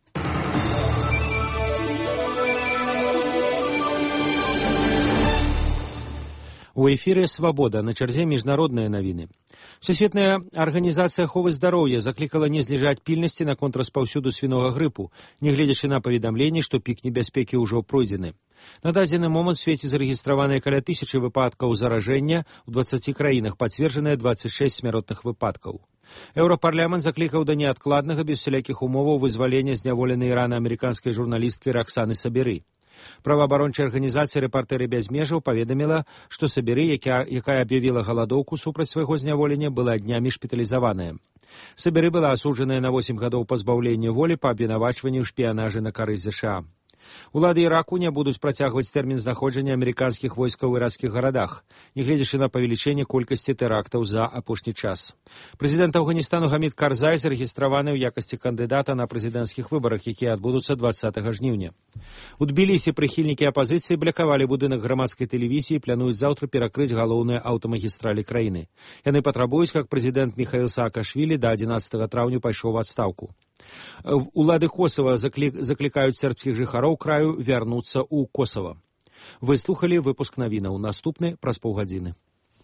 У эфіры «Свабода», на чарзе міжнародныя навіны. Всесветная арганізацыя аховы здароўя заклікала не зніжаць пільнасці наконт распаўсюду свінога грыпу, нягледзячы на паведамленні, што пік небяспекі ўжо пройдзены. На дадзены момант у свеце зарэгістраваныя каля 1000 выпадкаў заражэння, у 20 краінах пацверджаныя 26 смяротных выпадкаў. Еўрапарламент заклікаў да неадкладнага без усялякіх умоваў вызвалення зняволенай ірана-амерыканскай журналісткі Раксаны Сабіры. Праваабарончая арганізацыя «Рэпартэры без межаў» паведаміла, што Сабіры, якая аб'явіла галадоўку супраць свайго зняволення, была днямі шпіталізаваная. Сабіры была асуджаная на 8 гадоў пазбаўлення волі па абвінавачванні ў шпіянажы на карысць ЗША. Улады Іраку не будуць працягваць тэрмін знаходжання амерыканскіх войскаў у іракскіх гарадах, нягледзячы на павелічэнне колькасці тэрактаў за апошні час. Прэзідэнт Афганістану Гамід Карзай зарэгістраваны ў якасці кандыдата на прэзідэнцкіх выбарах, якія адбудуцца 20 жніўня. У Тбілісі прыхільнікі апазіцыі блакавалі будынак грамадскай тэлевізіі і плануюць заўтра перакрыць галоўныя аўтамагістралі краіны. Яны патрабуюць, каб прэзідэнт Міхаіл Саакашвілі да 11 траўня пайшоў у адстаўку. Улады Косава заклікаюць сербскіх жыхароў краю вярнуцца ў Косава. Вы слухалі выпуск навінаў. Наступны праз паўгадзіны.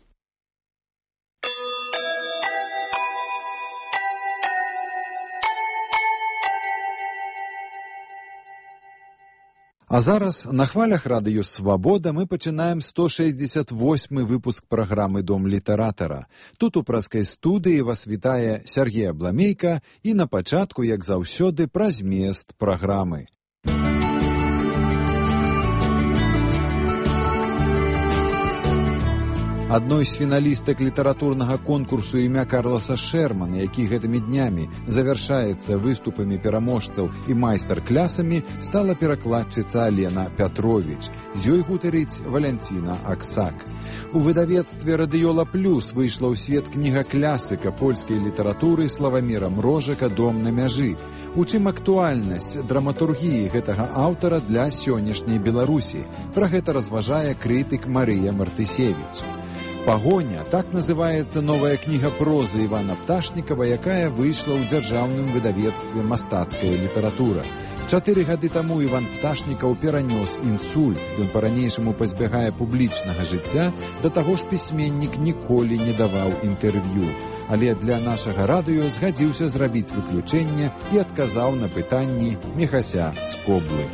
А зараз на хвалях радыё «Свабода» мы пачынаем 168 выпуск праграмы «Дом літаратара». Тут у пражскай студыі вас вітае Сергей Абламейка і на пачатку, як заўсёды, пра змест праграмы. Адной з фіналістак літаратурнага конкурсу імя Карласа Шермана, які гэтымі днямі завяршаецца выступамі пераможцаў і майстар-клясамі, стала перакладчыца Алена Пятровіч. З ёй гутарыць Валянціна Аксак. У выдавецтве «Радыёла Плюс» выйшла ў свет кніга класіка польскай літаратуры Славаміра Мрожака «Дом на мяжы». У чым актуальнасць драматургіі гэтага аўтара для сённяшняй Беларусі? Пра гэта разважае крытык Марыя Мартысевіч. «Пагоня» – так называецца новая кніга прозы Івана Пташнікава, якая выйшла ў дзяржаўным выдавецтве «Мастацкая літаратура». 4 гады таму Іван Пташнікаў перанёс інсульт. Ён па-ранейшаму пазбягае публічнага жыцця, да таго ж пісьменнік ніколі не даваў інтэрв'ю. Але для нашага радыё згадзіўся зрабіць выключэнне і адказаў на пытанні Міхася з Коблы.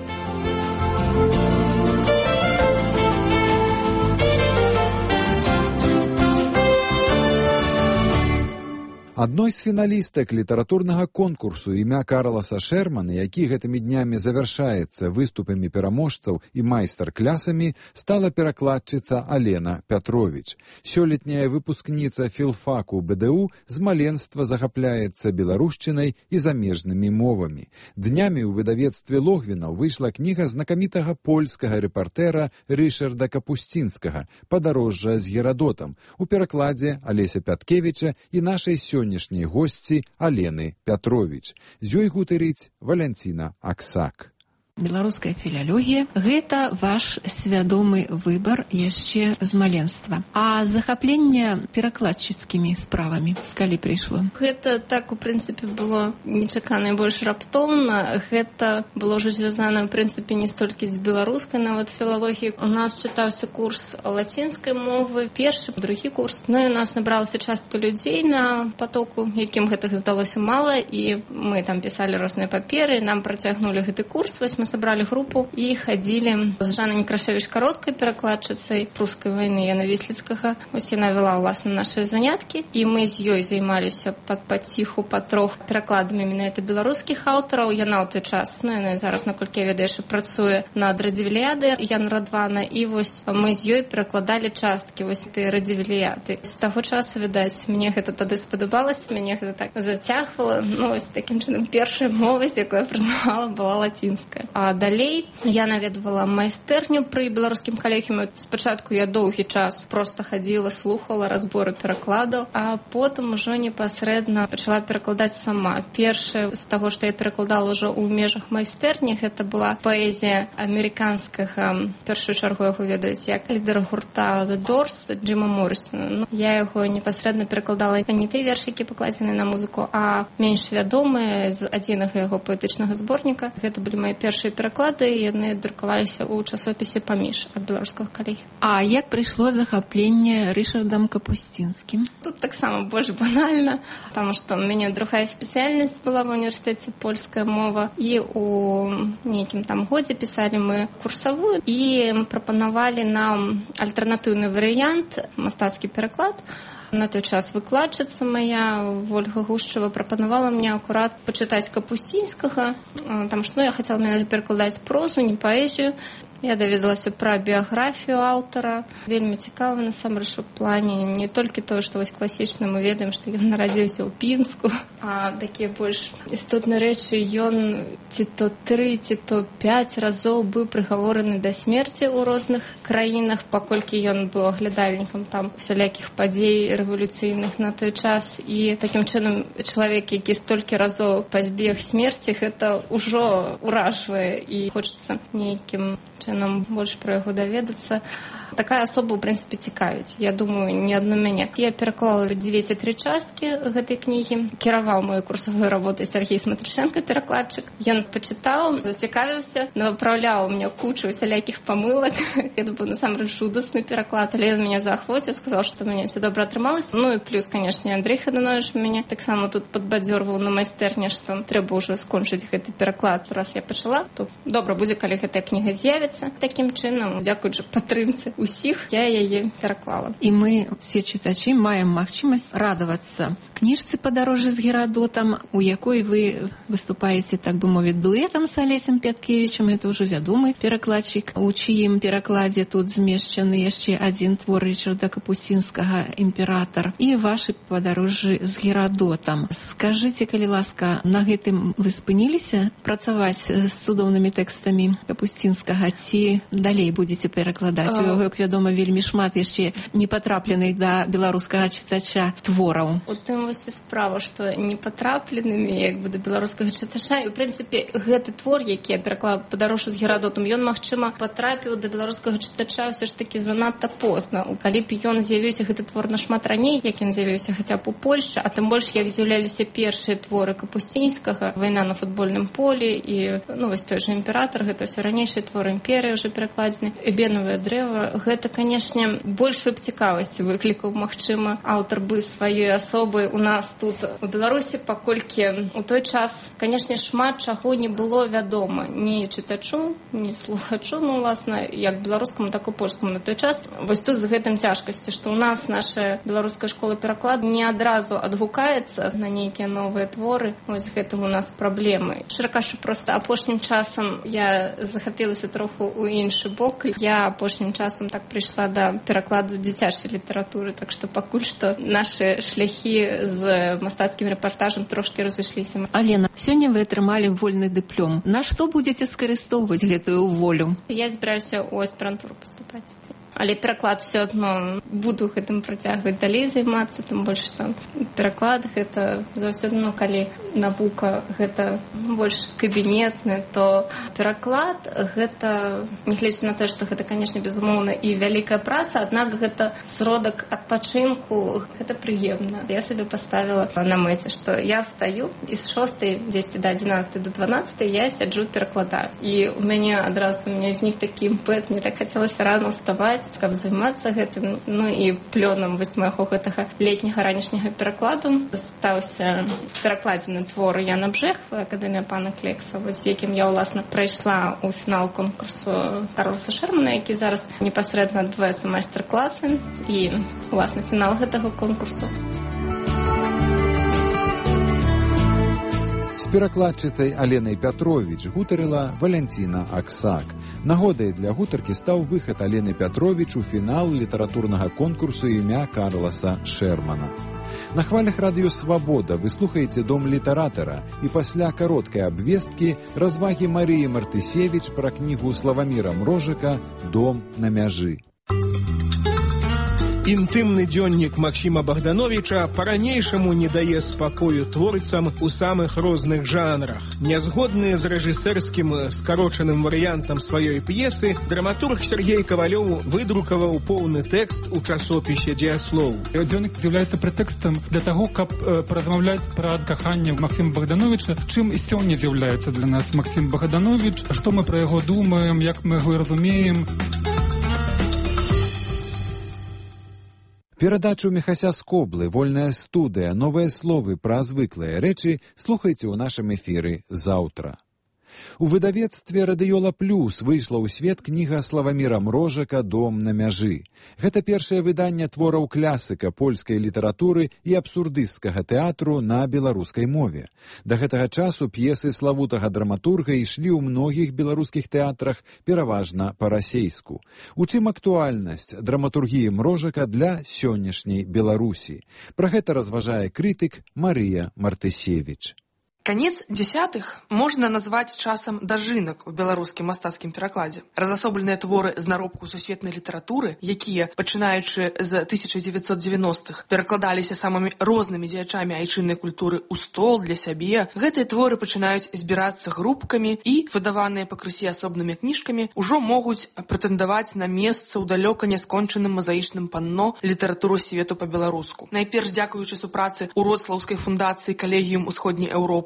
Адной з фіналістак літаратурнага конкурсу імя Карласа Шермана, які гэтымі днямі завяршаецца выступамі пераможцаў і майстар-клясамі, стала перакладчыца Алена Пятровіч. Сёлетняя выпускніца філфаку БДУ з маленства захапляецца беларушчынай і замежнымі мовамі. Днямі ў выдавецтве Логвінаў выйшла кніга знакамітага польскага рэпартэра Рышарда Капусцінскага «Падарожжа з Герадотам» у перакладзе Алеся Пяткевіча і нашай сённяшняй госці Алены Пятровіч. З ёй гутарыць Валянціна Аксак. Беларуская філалогія – гэта ваш свядомы выбар яшчэ з маленства. А захапленне перакладчыцкімі справамі калі прыйшло? Гэта так, у прынцыпе, было нечакана і больш раптоўна. Гэта было ўжо звязана, ў прынцыпе, не столькі з беларускай нават філалогіяй. У нас чытаўся курс лацінскай мовы, першы, другі курс. Ну і у нас набралася частка людзей на потоку, якім гэтага здалося мала, і мы там пісалі розныя паперы, нам працягнулі гэты курс. Мы сабралі групу і хадзілі з Жаннай Некрашевіч-Кароткай, перакладчыцай прускай вайны Яна Вісліцкага. Вось яна вела, уласна, нашы заняткі, і мы з ёй займаліся паціху, патрох перакладамі менавіта беларускіх аўтараў. Яна ў той час, яна зараз, наколькі я ведаю, што працуе над «Радзівіліядай» Яна Радвана, і вось мы з ёй перакладалі часткі вось тыя «Радзівіліяды». З таго часу, відаць, мне гэта тады спадабалася, мяне гэта так зацягвала. Вось такім чынам першая мова, з якой я працавала, была лацінская. А далей я наведвала майстэрню пры беларускім калегіуме. Спачатку я доўгі час проста хадзіла, слухала разборы перакладаў, а потым ужо непасрэдна пачала перакладаць сама. Першае з таго, што я перакладала ўжо ў межах майстэрні, гэта была паэзія амерыканскага, першую чаргу яго ведаюць, як лідера гурта The Doors Джима Моррісона. Я яго непасрэдна перакладала не тыя вершы, які пакладзены на музыку, а менш вядомыя з адзінага яго паэтычнага зборніка. Гэта былі мае першыя пераклады, яны друкаваліся ў часопісе «Паміж» ад беларускага калегі. А як прыйшло захапленне Рышардам Капусцінскім? Тут таксама больш банальна, таму што ў мяне другая спецыяльнасць была ва ўніверсітэце польская мова, і ў нейкім там годзе пісалі мы курсавую і прапанавалі нам альтэрнатыўны варыянт, мастацкі пераклад. На той час выкладчыца моя, Вольга Гушчева, прапанавала мне акурат пачытаць Капусцінскага, таму што я хацела менавіта перакладаць прозу, не паэзію. Я даведалася пра біяграфію аўтара. Вельмі цікава, насамрэч, у плане не толькі тое, што вось класічна мы ведаем, што ён нарадзіўся ў Пінску, а такія больш істотныя рэчы. Ён ці то 3, ці то 5 разоў быў прыгавораны да смерці ў розных краінах, паколькі ён быў аглядальнікам там усялякіх падзей рэвалюцыйных на той час. І такім чынам чалавек, які столькі разоў пазбег смерці, гэта ўжо ўражвае і хочацца нейкім нам больш пра яго даведацца. Такая асоба, у прынцыпе, цікавіць. Я думаю, не адно мяне. Я пераклала 9 часткі гэтай кнігі. Кіраваў мою курсавую работу Сергей Сматрышенко, перакладчык. Ён пачытаў, зацікавіўся, навапраўляў у мяне кучу усялякіх памылак. Гэта быў насамрэч жудасны пераклад, але ён мяне заахвоціў, сказаў, што мяне ўсё добра атрымалася. Ну і плюс, канешне, Андрэй Хаданович мяне таксама тут падбадзёрваў на майстэрні, што трэба ўжо скончыць гэты пераклад. Раз я пачала, то добра будзе, калі гэтая кніга з'явіцца. Такім чынам, дзякуючы падтрымцы усіх, я яе пераклала. І мы, все чытачы, маем магчымасць радавацца кніжцы «Падарожжа з Герадотам», у якой вы выступаеце, так бы мовіць, дуэтам з Алесем Пяткевічам. Это ўжо вядомы перакладчык, у чыім перакладзе тут змешчаны яшчэ адзін твор Річарда Капусцінскага «Імператар» і вашы «Падарожжы з Герадотам». Скажыце, калі ласка, на гэтым вы спыніліся працаваць з цудоўнымі тэкстамі Капусцінскага, ці далей будзеце перакладаць? У яго, як вядома, вельмі шмат яшчэ не патрапленых да беларускага чытача твораў. У тым вось і справа, што не патрапленымі як бы да беларускага чытача. І, ў прынцыпе, гэты твор, які я пераклала «Падарожжа з Герадотам», ён, магчыма, патрапіў да беларускага чытача ўсё ж такі занадта позна. Калі б ён з'явіўся, гэты твор нашмат раней, як ён з'явіўся хаця б у Польшчы, а тым больш, як з'яўляліся першыя творы Капусцінскага, «Вайна на футбольным полі» і, вось той жа «Імператар», гэта ўсё ранейшыя творы, «Імперыя» ўжо перакладзены, «Эбенавае дрэва». Гэта, канешне, большую б цікавасць выклікаў, магчыма, аўтар бы сваёй асобы у нас тут у Беларусі, паколькі у той час, канешне, шмат чаго не было вядома ні чытачу, ні слухачу, уласна, як беларускаму, так і польскаму на той час. Вось тут з гэтым цяжкасці, што у нас наша беларуская школа перакладу не адразу адгукаецца на нейкія новыя творы. Вось з гэтым у нас праблемы. Шчыра кажучы, проста апошнім часам я захапілася троху ў іншы бок. Я апошнім часам так прыйшла да перакладу дзіцячай літаратуры, так што пакуль што нашы шляхі з мастацкім рэпартажам трошкі разышліся. Алена, сёння вы атрымалі вольны дыплом. На што будзеце скарыстоўваць гэтую волю? Я збіраюся ў аспірантуру паступаць. Але пераклад все адно буду гэтым працягваць далей займацца, тым больш што пераклад гэта заўсёды, калі навука гэта больш кабінетны, то пераклад гэта, нягледзячы на тое, што гэта, канешне, безумоўна і вялікая праца, аднак гэта сродак адпачынку, гэта прыемна. Я сабе паставіла на мэце, што я встаю і з 6 10 до 11 до 12 я сяджу перакладаю. І у мяне адразу ўзнік такі імпэт, мне так хацелася рано вставаць, каб займацца гэтым. І плёнам вось майго гэтага летняга ранішняга перакладу стаўся перакладзены твор Яна Бжэхова, Акадэмія пана Клекса, вось якім я, уласна, прайшла ў фінал конкурсу Карласа Шермана, які зараз непасрэдна адбываецца майстар-класы і, уласна, фінал гэтага конкурсу. З перакладчыцай Аленай Пятровіч гутарыла Валянціна Аксак. Нагодай для гутаркі стаў выхад Алены Пятровіч у фінал літаратурнага конкурсу імя Карласа Шермана. На хвалях радыё «Свабода» вы слухаеце «Дом літаратара» і пасля кароткай абвесткі развагі Марыі Мартысевіч пра кнігу Славаміра Мрожыка «Дом на мяжы». Інтымны дзённік Максіма Богдановича па-ранейшаму не дае спакою творцам у самых розных жанрах. Нязгодны з рэжысэрскім скарочаным варыянтам сваёй п'есы, драматург Сергей Кавалёў выдрукаваў поўны тэкст у часопісе «Дзеяслоў». Дзённік з'яўляецца прэтэкстам для таго, каб паразмаўляць пра каханне Максіма Богдановича, чым і сёння з'яўляецца для нас Максім Богданович, што мы пра яго думаем, як мы яго разумеем. Перадачу Міхася Скоблы «Вольная студыя. Новыя словы пра звыклыя рэчы» слухайце ў нашым эфіры заўтра. У выдавецтве «Радыёла Плюс» выйшла ў свет кніга Славаміра Мрожыка «Дом на мяжы». Гэта першае выданне твораў класыка польскай літаратуры і абсурдысцкага тэатру на беларускай мове. Да гэтага часу п'есы славутага драматурга ішлі ў многіх беларускіх тэатрах, пераважна па-расейску. У чым актуальнасць драматургіі Мрожыка для сённяшняй Беларусі? Пра гэта разважае крытык Марыя Мартысевіч. Канец дзесятых можна назваць часам дажынак у беларускім мастацкім перакладзе. Разасобленыя творы з наробку сусветнай літаратуры, якія, пачынаючы з 1990-х, перакладаліся самымі рознымі дзеячамі айчыннай культуры ў стол для сябе, гэтыя творы пачынаюць збірацца групкамі і, выдаваныя пакрысе асобнымі кніжкамі, ужо могуць прэтэндаваць на месца ў далёка няскончаным мазаічным панно літаратуру свету па-беларуску. Найперш дзякуючы супрацы Уроцлаўскай фундацыі Калегіум Усходняй Еўропы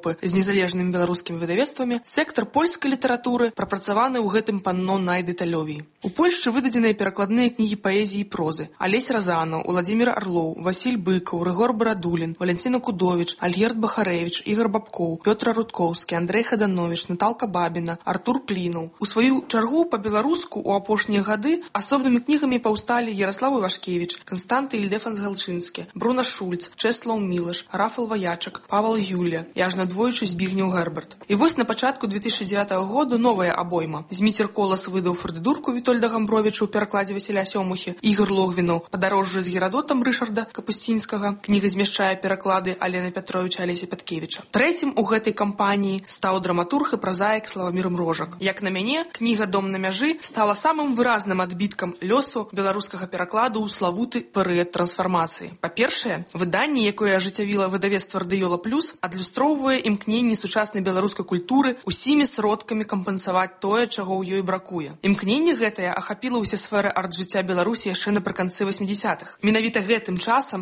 купы з незалежнымі беларускімі выдавецтвамі, сектар польскай літаратуры прапрацаваны ў гэтым панно найдэталёвей. У Польшчы выдадзеныя перакладныя кнігі паэзіі і прозы: Алесь Разанаў, Уладзімір Арлоў, Васіль Быкаў, Рыгор Барадулін, Валянціна Кудовіч, Альгерд Бахарэвіч, Ігор Бабкоў, Пётр Рудкоўскі, Андрэй Хадановіч, Наталка Бабіна, Артур Клінаў. У сваю чаргу па-беларуску ў апошнія гады асобнымі кнігамі паўсталі Яраслаў Івашкевіч, Канстанты Ільдэфанс Галчынскі, Бруна Шульц, Чэслаў Мілаш, Рафал Ваячак, Павал Юля і аж надвойчы Збігнеў Герберт. І вось на пачатку 2009 году новая абойма. Зміцер Колас выдаў Фардыдурку Вітольда Гамбровіча ў перакладзе Васіля Сёмухі, Ігор Логвінаў «Падарожжа з Герадотам» Рышарда Капусцінскага. Кніга змяшчае пераклады Алены Пятровіча, Алеся Пяткевіча. Трэцім у гэтай кампаніі стаў драматург і празаік Славамір Мрожак. Як на мяне, кніга «Дом на мяжы» стала самым выразным адбіткам лёсу беларускага перакладу ў славуты перыяд трансфармацыі. Па-першае, выданне, якое ажыццявіла выдавецтва «Радыёла Плюс», адлюстроўвае імкненні сучаснай беларускай культуры усімі сродкамі кампенсаваць тое, чаго ў ёй бракуе. Імкненне гэтае ахапіла ўсе сферы арт-жыцця Беларусі яшчэ напрыканцы 80-х. Менавіта гэтым часам,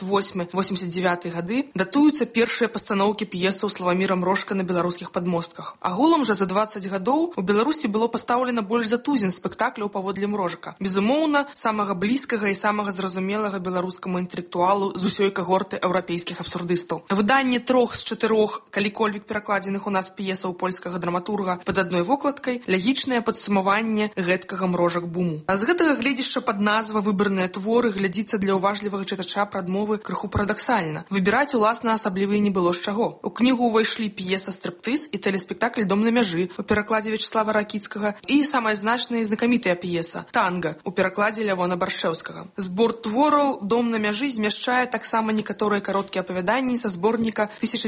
88-89 гады, датуюцца першыя пастаноўкі п'есаў Славаміра Мрожка на беларускіх падмостках. Агулам жа за 20 гадоў у Беларусі было пастаўлена больш за тузін спектакляў паводле Мрожака. Безумоўна, самага блізкага і самага зразумелага беларускаму інтэлектуалу з усёй кагорты еўрапейскіх абсурдыстаў. Выданне 3 з 4 калі-кольвік перакладзеных у нас п'есаў польскага драматурга пад адной вокладкай лагічнае падсумаванне гэткага Мрожак-буму. А з гэтага гледзішча пад назва «Выбраныя творы» глядзіцца для ўважлівага чытача прадмовы крыху парадаксальна. Выбіраць уласна асабліва і не было з чаго. У кнігу ўвайшлі п'еса «Стрыптыз» і тэлеспектакль «Дом на мяжы» у перакладзе Вячеслава Ракіцкага і самая значная і знакамітая п'еса «Танга» у перакладзе Лявона Баршчэўскага. Збор твораў «Дом на мяжы» змяшчае таксама некаторыя кароткія апавяданні са зборніка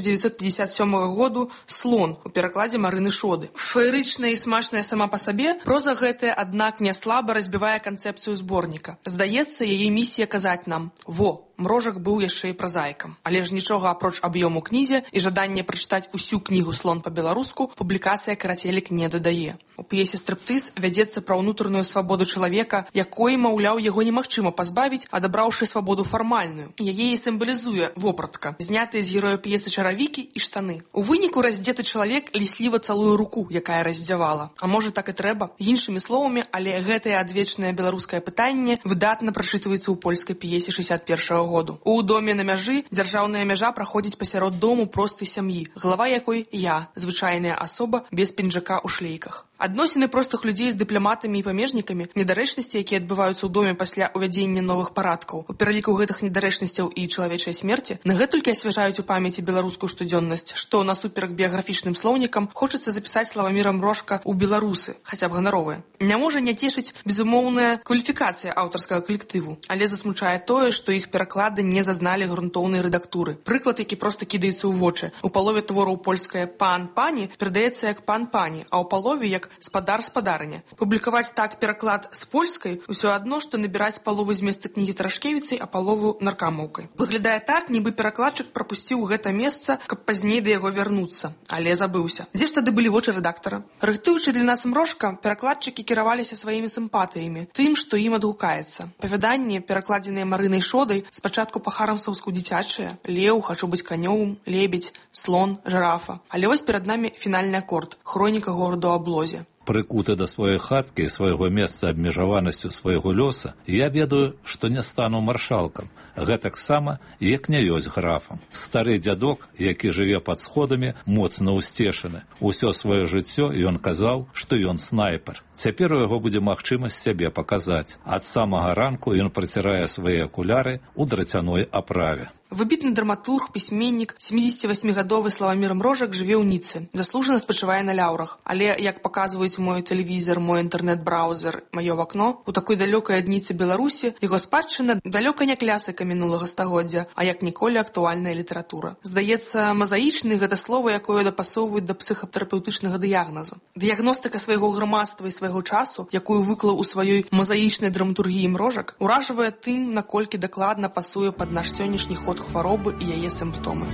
1957 году «Слон» у перакладзе Марыны Шоды. Феерычная і смачная сама па сабе, проза гэтая, аднак, не слаба разбівае канцэпцыю зборніка. Здаецца, яе місія казаць нам: «Во, Мрожак быў яшчэ і празаікам». Але ж нічога апроч аб'ёму кнізе і жаданне прачытаць усю кнігу «Слон» па-беларуску публікацыя карацелек не дадае. У п'есе «Стрыптыз» вядзецца пра ўнутраную свабоду чалавека, якой, маўляў, яго немагчыма пазбавіць, адабраўшы свабоду фармальную. Яе і сімвалізуе вопратка, знятыя з героя п'есы чаравікі і штаны. У выніку раздзеты чалавек лісліва цалуе руку, якая раздзявала. А можа, так і трэба? Іншымі словамі, але гэтае адвечнае беларускае пытанне выдатна прачытваецца ў польскай п'есе 61-го году. У «Доме на мяжы» дзяржаўная мяжа праходзіць пасярод дому простай сям'і, глава якой я, звычайная асоба без пінжака ў шлейках. Адносіны простых людзей з дыпламатамі і памежнікамі, недарэчнасці, якія адбываюцца ў доме пасля ўвядзення новых парадкаў. У пераліку гэтых недарэчнасцяў і чалавечай смерці нагэтулькі асвяжаюць у памяці беларускую штодзённасць, што насуперак біяграфічным слоўнікам хочацца запісаць Славаміра Мрожка ў беларусы, хаця б ганаровыя. Не можа не цешыць безумоўная кваліфікацыя аўтарскага калектыву, але засмучае тое, што іх пераклады не зазналі грунтоўнай рэдактуры. Прыклад, які проста кідаецца ў вочы. У палове твораў польскае «пан-пані» перадаецца як «пан-пані», а ў палове як «спадар-спадарыня». Публікаваць так пераклад з польскай усё адно, што набіраць палову зместы кнігі Трашкевіцай, а палову наркамаўкай. Выглядае так, нібы перакладчык прапусціў гэта месца, каб пазней да яго вярнуцца, але забыўся. Дзе ж тады былі вочы рэдактара? Рыхтуючы для нас Мрожка, перакладчыкі кіраваліся сваімі сімпатыямі, тым, што ім адгукаецца. Апавяданні, перакладзеныя Марынай Шодай, спачатку па-харамсаўску дзіцячыя: «Леў, хачу быць канём», «Лебедь», «Слон», «Жирафа». Але вось перад намі фінальны акорд, хроніка гораду Аблозе. Прыкуты да сваёй хаткі і свайго месца абмежаванасцю свайго лёса, я ведаю, што не стану маршалкам, гэтаксама, як не ёсць графам. Стары дзядок, які жыве пад сходамі, моцна ўсцешаны. Усё сваё жыццё ён казаў, што ён снайпер. Цяпер у яго будзе магчымасць сябе паказаць. Ад самага ранку ён працірае свае акуляры ў драцяной аправе. Выбітны драматург, пісьменнік, 78-гадовы Славамір Мрожак жыве ў Ніцы, заслужана спачывае на ляўрах. Але, як паказваюць мой тэлевізор, мой інтэрнэт-браузер, маё вакно, у такой далёкай ад Ніцы Беларусі яго спадчына далёка не клясыка мінулага стагоддзя, а як ніколі актуальная літаратура. Здаецца, мазаічны гэта слова, якое дапасоўваюць да псіхатэрапеўтычнага дыягназу. Дыягностыка свайго грамадства і свайго часу, якую выклаў у сваёй мазаічнай драматургіі Мрожак, уражвае тым, наколькі дакладна пасуе пад наш сённяшні ход хваробы і яе сімптомы.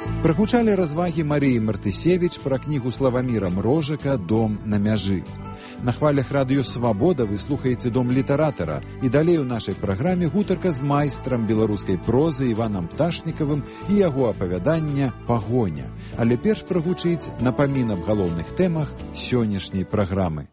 Прагучалі развагі Марыі Мартысевіч пра кнігу Славаміра Мрожака «Дом на мяжы». На хвалях радыё «Свабода» вы слухаеце «Дом літаратара». І далей у нашай праграме гутарка з майстрам беларускай прозы Іванам Пташнікавым і яго апавядання «Пагоня». Але перш прагучыць напамін аб галоўных тэмах сённяшняй праграмы.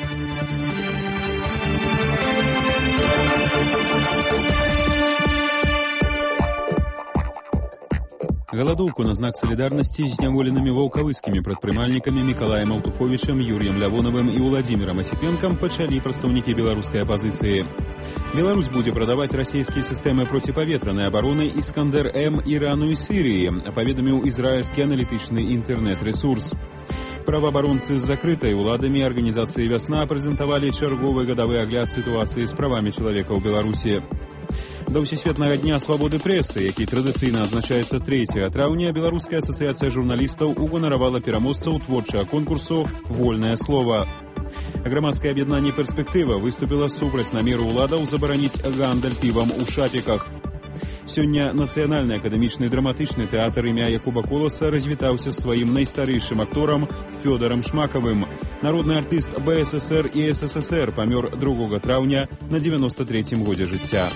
Галадоўку на знак салідарнасці з зняволенымі ваўкавыскімі прадпрымальнікамі Мікалаем Аўтуховічам, Юрыем Лявонавым і Уладзімірам Асіпенкам пачалі прадстаўнікі беларускай апазіцыі. Беларусь будзе прадаваць расійскія сістэмы проціпаветранай абароны «Іскандер-М» Ірану і Сірыі, паведаміў ізраільскі аналітычны інтэрнэт-рэсурс. Праваабаронцы з закрытай уладамі арганізацыі «Вясна» прэзентавалі чарговы гадавы агляд сітуацыі з правамі чалавека ў Беларусі. Да Всесветнага дня свабоды прэсы, які традыцыйна адзначаецца 3 траўня, Беларуская асацыяцыя журналістаў уганаравала пераможцаў творчага конкурсу «Вольнае слова». Грамадскае аб'яднанне «Перспектыва» выступіла супраць намеру ўладаў забараніць гандаль півам у шапіках. Сёння Нацыянальны акадэмічны драматычны тэатр імя Якуба Коласа развітаўся сваім найстарэйшым акторам Фёдарам Шмакавым. Народны артыст БССР і СССР памёр 2 траўня на 93-м годзе жыцця.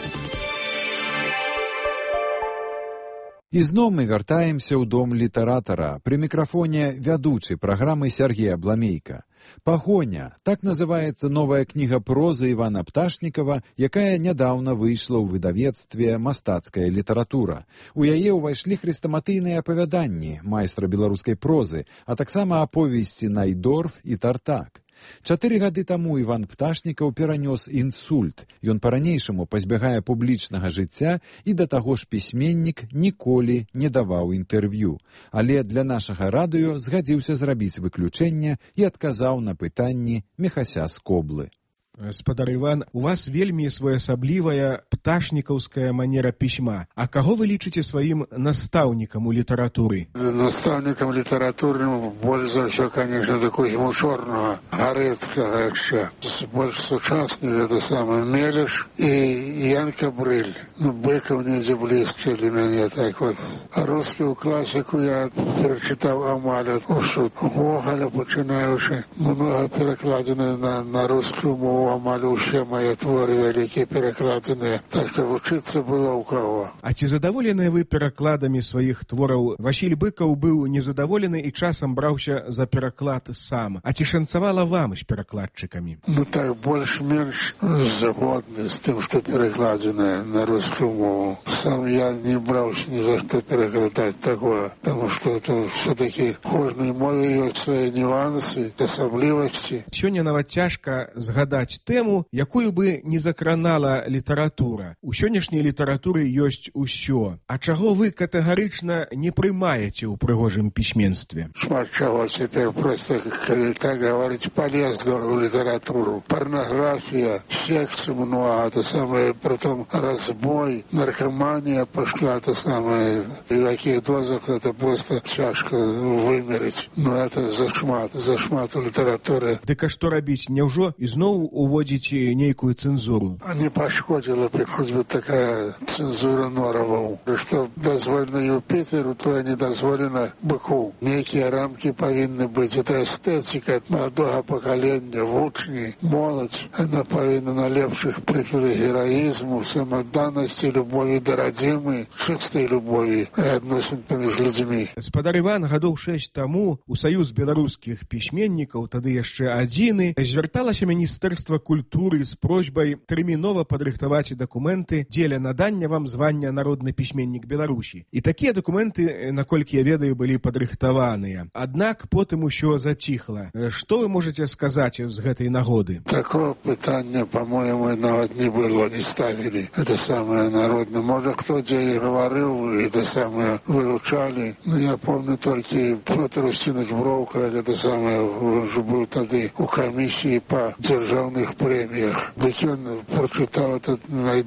І зноў мы вяртаемся ў дом літаратара. Пры мікрафоне вядучы праграмы Сергей Абламейка. «Пагоня» – так называецца новая кніга прозы Івана Пташнікава, якая нядаўна выйшла ў выдавецтве «Мастацкая літаратура». У яе ўвайшлі хрэстаматыйныя апавяданні майстра беларускай прозы, а таксама аповесці «Найдорф» і «Тартак». 4 гады таму Іван Пташнікаў перанёс інсульт. Ён па-ранейшаму пазбягае публічнага жыцця і да таго ж пісьменнік ніколі не даваў інтэрв'ю. Але для нашага радыё згадзіўся зрабіць выключэнне і адказаў на пытанні Мехася з Коблы. Спадар Іван, у вас вельмі своеасаблівая пташнікаўская манера пісьма. А каго вы лічыце сваім настаўнікам у літаратуры? Настаўнікам літаратурным больш за ўсё, конечно, да Кузьму Чорнага, Гарэцкага яшчэ. Больш сучасны гэта самы Мелеш і Янка Брыль. Быкаў недзе блізкі для мяне, так вот. А рускую класіку я прачытаў амаль ад Гоголя, пачынаючы. Многа перакладзены на рускую мову. Амаль усе мае творы вялікія перакладзеныя, так што вучыцца было ў каго. А ці задаволеныя вы перакладамі сваіх твораў? Васіль Быкаў быў незадаволены і часам браўся за пераклад сам. А ці шанцавала вам з перакладчыкамі? Ну так, больш-менш згодны з тым, што перакладзенае на рускую мову. Сам я не браўся ні за што перакладаць такое, таму што это все-таки кожнай мове ёсць свае нюансы, асаблівасці. Сёння нават цяжка згадаць тэму, якую бы не закранала літаратура. У сённяшняй літаратуры ёсць усё. А чаго вы катэгарычна не прымаеце ў прыгожым пісьменстве? Шмат чаго цяпер проста, калі так гаварыць, палезла ў літаратуру. Парнаграфія, секс многа, то самае, притом разбой, наркоманія пошла, то самае. І в якіх дозах это просто цяжка вымерыць. Ну, это зашмат у літаратуры. Дык а што рабіць? Няўжо ізноў уводзіць нейкую цэнзуру? А не пашкодзіла б хоць бы такая цэнзура нораваў. Што дазволена Юпітеру, то не дазволена быку. Нейкія рамкі павінны быць. Это эстэтика маладога пакалення, вучні, моладзь. Она павінна на лепшых прыкладах гераізму, самаданасці, любові да радзімы, чыстай любові і адносін паміж людзьмі. Спадар Іван, гадоў 6 таму у Саюз беларускіх пісьменнікаў, тады яшчэ адзіны, звярталася Міністэрства культуры з просьбай тэрмінова падрыхтаваць дакументы дзеля надання вам звання народны пісьменнік Беларусі. І такія дакументы, наколькі я ведаю, былі падрыхтаваныя. Аднак потым усё заціхла. Што вы можаце сказаць з гэтай нагоды? Такого пытання, по-моему, нават не было, не ставілі. Это самое народное. Можа, хто дзе і гаварыў, это самое выручалі. Ну, я помню толькі Пётр Устинович Броўка, это самое, он же быў тады у камісіі па дзяржаўных прэміях. Дык ён прочытаў этот «Найдорф»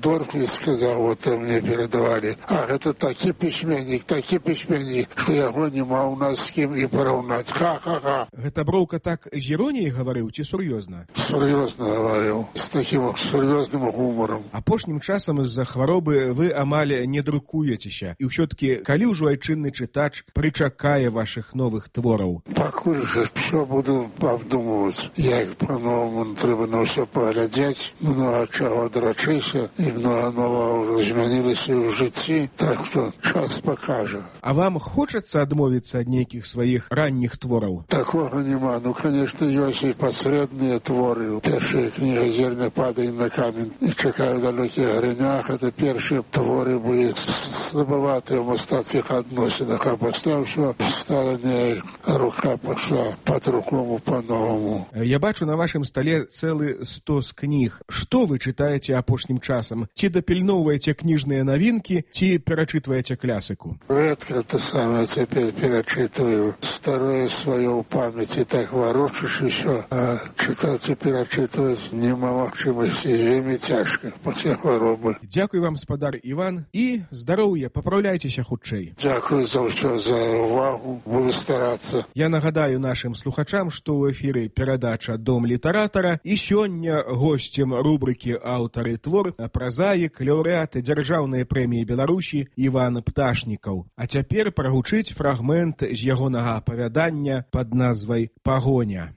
Дорфлі сказаў, вот мне перадавалі, а гэта такі пісьменнік, што яго няма ў нас з кім і параўнаць. Ха-ха-ха. Гэта Броўка так з іроніяй гаварыў ці сур'ёзна? Сур'ёзна гаварыў, з такім сур'ёзным гумаром. Апошнім часам з-за хваробы вы амаль не друкуецеся. І ўсё-ткі, калі ўжо айчынны чытач прычакае вашых новых твораў? Пакуль жа ўсё буду абдумваць, як па-новаму трэба на ўсё паглядзець, многа чаго дарачэйся, і многа новага ўжо змянілася ў жыцці, так што час пакажа. А вам хочацца адмовіцца ад нейкіх сваіх ранніх твораў? Такога няма. Ну, конечно, ёсць і пасрэдныя творы. Першая кніга «Зерня падае на камень» і «Чакаю в далёкіх грынях» — это першыя творы былі слабаватыя ў мастацкіх адносінах, а пасля ўсё стала неяк, рука пашла па-другому, па-новаму. Я бачу на вашым стале цэлы стос кніг. Што вы чытаеце апошнім часам? Ці дапільноўваеце кніжныя навінкі, ці перачытваеце клясіку? Рэдка то самае цяпер перачытваю. Старое сваё ў памяці так варочыш усё, а чытаць і перачытваць няма магчымасці, вельмі цяжка пасля хваробы. Дзякуй вам, спадар Іван, і здароўя, папраўляйцеся хутчэй. Дзякуй за ўсё, за увагу, буду старацца. Я нагадаю нашым слухачам, што ў эфіры перадача «Дом літаратара», і сёння госцем рубрыкі «Аўтары твор» празаік, лаўрэат дзяржаўнай прэміі Беларусі Іван Пташнікаў. А цяпер прагучыць фрагмент з ягонага апавядання пад назвай «Пагоня».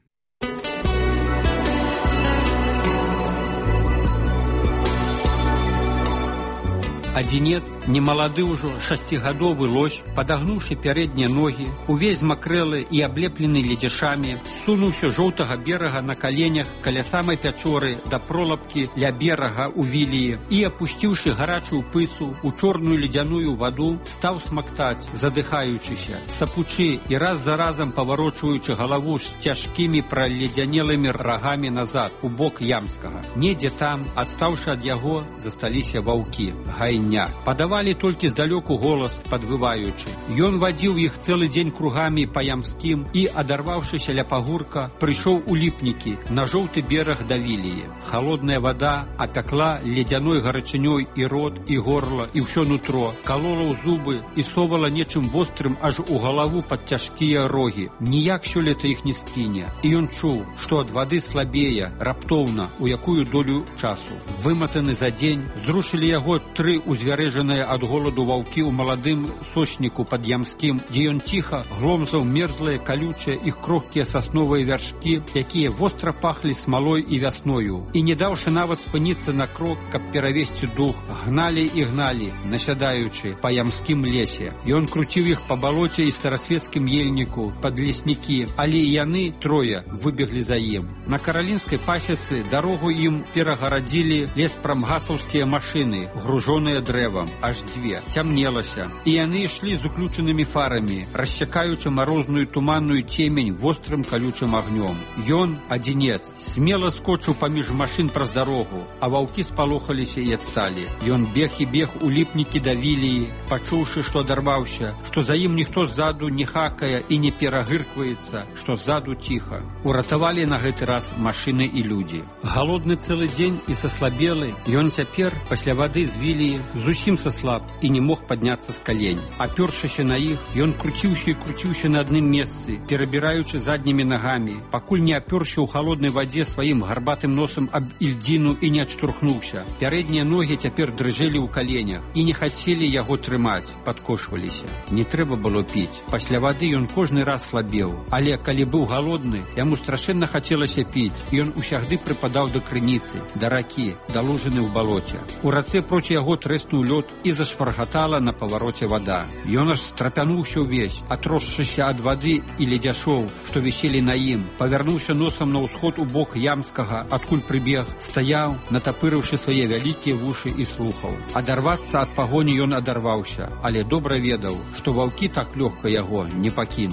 Адзінец, немалады ўжо шасцігадовы лось, падагнуўшы пярэднія ногі, увесь макрэлы і аблеплены ледзяшамі, сунуўся жоўтага берага на каленях каля самай пячоры да пролапкі ля берага ў Віліі і, апусціўшы гарачую пысу ў чорную ледзяную ваду, стаў смактаць, задыхаючыся, сапучы і раз за разам паварочваючы галаву з цяжкімі праледзянелымі рагамі назад, у бок Ямскага. Недзе там, адстаўшы ад яго, засталіся ваўкі, гайня. Падавалі толькі здалёку голас, падвываючы. Ён вадзіў іх цэлы дзень кругамі па Ямскім і, адарваўшыся ля пагурка, прыйшоў у Ліпнікі, на жоўты бераг да Віліі. Халодная вада апякла ледзяной гарачынёй і рот, і горла, і ўсё нутро, калола ў зубы і совала нечым вострым аж у галаву пад цяжкія рогі. Ніяк сёлета іх не скіне. І ён чуў, што ад вады слабее, раптоўна, у якую долю часу. Выматаны за дзень, зрушылі яго тры узвярэжаныя ад голаду ваўкі ў маладым сосніку пад Ямскім, дзе ён ціха гломзаў мерзлыя, калючыя і крохкія сасновыя вяршкі, якія востра пахлі смалой і вясною. І не даўшы нават спыніцца на крок, каб перавесці дух, гналі і гналі, насядаючы па Ямскім лесе. Ён круціў іх па балоце і старасвецкім ельніку, пад леснікі, але і яны трое выбеглі за ім. На каралінскай пасецы дарогу ім перагарадзілі леспрамгасаўскія машыны, гружоныя дрэвам, аж дзве. Цямнелася, і яны ішлі з уключанымі фарамі, расчакаючы марозную туманную цемень вострым калючым агнём. Ён, адзінец, смела скочыў паміж машын праз дарогу, а ваўкі спалохаліся і адсталі. Ён бег і бег у Ліпнікі да Віліі, пачуўшы, што адарваўся, што за ім ніхто ззаду не хакае і не перагыркваецца, што ззаду ціха. Уратавалі на гэты раз машыны і людзі. Галодны цэлы дзень і саслабелы, ён цяпер, пасля вады з Віліі, зусім саслаб і не мог падняцца з калень. Апёршыся на іх, ён круціўся і круціўся на адным месцы, перабіраючы заднімі нагамі, пакуль не апёрся ў халоднай вадзе сваім гарбатым носам аб ільдзіну і не адштурхнуўся. Пярэднія ногі цяпер дрыжэлі ў каленях і не хацелі яго трымаць, падкошваліся. Не трэба было піць. Пасля вады ён кожны раз слабеў, але калі быў галодны, яму страшэнна хацелася піць, і ён усягды прыпадаў да крыніцы, да ракі, да лужыны ў балоце. У рацэ проці яго трэснуў лёд і зашваргатала на павароце вада. Ён аж страпянуўся ўвесь, атросшыся ад вады і ледзяшоў, што віселі на ім, павярнуўся носам на ўсход у бок Ямскага, адкуль прыбег, стаяў, натапырыўшы свае вялікія вушы і слухаў. Адарвацца ад пагоні ён адарваўся, але добра ведаў, што ваўкі так лёгка яго не пакінуць.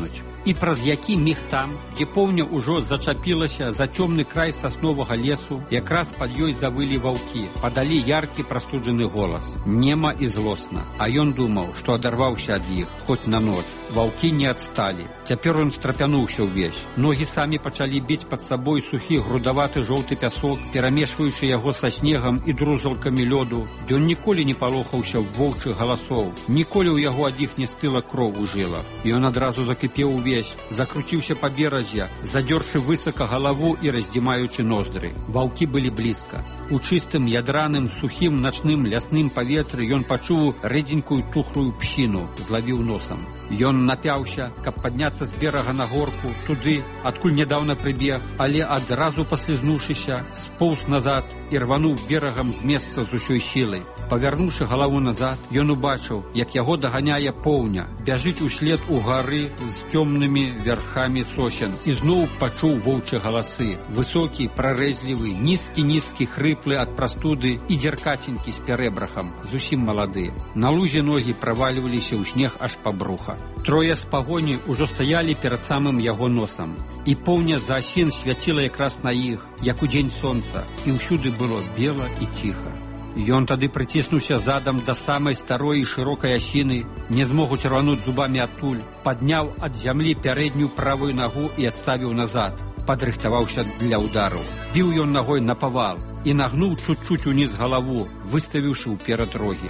і праз які міг там, дзе поўня ўжо зачапілася за цёмны край сасновага лесу, якраз пад ёй завылі ваўкі, падалі яркі прастуджаны голас, нема і злосна. А ён думаў, што адарваўся ад іх, хоць на ноч. Ваўкі не адсталі. Цяпер ён страпянуўся ўвесь. Ногі самі пачалі біць пад сабой сухі грудаваты жоўты пясок, перамешваючы яго са снегам і друзалкамі лёду. Ён ніколі не палохаўся воўчых галасоў, ніколі ў яго ад іх не стыла кроў у жылах. Ён адразу закіпеў увесь, закруціўся па беразе, задёршы высока галаву і раздзімаючы ноздры. Ваўкі былі блізка. У чыстым, ядраным, сухім начным лясным паветры ён пачуў рэдзенькую тухлую псіну, злавіў носам. Ён напяўся, каб падняцца з берага на горку, туды, адкуль нядаўна прыбег, але адразу паслізнуўшыся, споўз назад і рвануў берагам з месца з усёй сілай. Павярнуўшы галаву назад, ён убачыў, як яго даганяе поўня, бяжыць услед у гары з цёмнымі верхамі сосен, і зноў пачуў воўчыя галасы, высокі, прарэзлівы, нізкі-нізкі, хрыплы ад прастуды і дзеркаценькі з пярэбрахам, зусім малады. На лузе ногі правальваліся ў снег аж па бруха. Трое з пагоні ўжо стаялі перад самым яго носам, і поўня за асін свяціла якраз на іх, як у дзень сонца, і ўсюды было бела і ціха. Ён тады прыціснуўся задам да самай старой і шырокай асіны, не змогуць рвануць зубамі адтуль, падняў ад зямлі пярэднюю правую нагу і адставіў назад, падрыхтаваўся для ўдару. Біў ён нагой на павал і нагнуў чуць-чуць уніз галаву, выставіўшы ўперад рогі.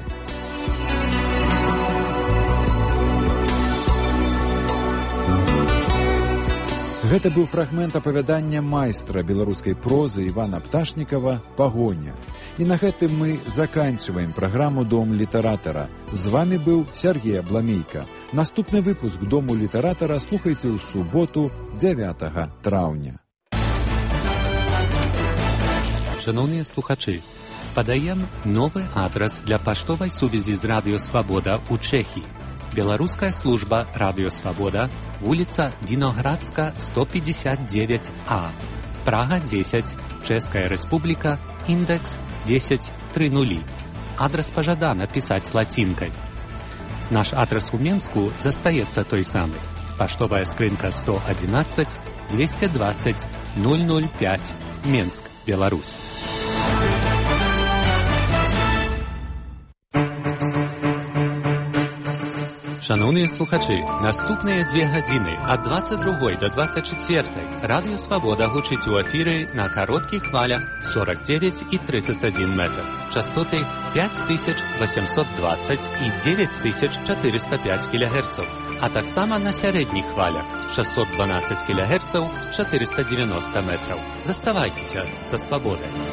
Гэта быў фрагмент апавядання майстра беларускай прозы Івана Пташнікава «Пагоня». І на гэтым мы заканчиваем праграму «Дом літаратара». З вами быў Сергей Абламейка. Наступны выпуск «Дому літаратара» слухайце ў суботу 9 траўня. Шановныя слухачы, падаем новы адрас для паштовай сувязі з Радыё Свабода ў Чэхіі. Беларуская служба Радыё Свабода, вуліца Віноградска, 159А, Прага 10, Чэшская Рэспубліка, індекс 1030. Адрас пажадана пісаць лацінкай. Наш адрас у Менску застаецца той самы. Паштовая скрынка 111 220 005, Менск, Беларусь. Шановныя слухачы, наступныя 2 гадзіны ад 22 до 24 Радыё Свабода гучыць у эфіры на кароткіх хвалях 49 і 31 метр, частоты 5820 і 9405 кГц, а таксама на сярэдніх хвалях 612 кГц, 490 метраў. Заставайцеся са Свабодай.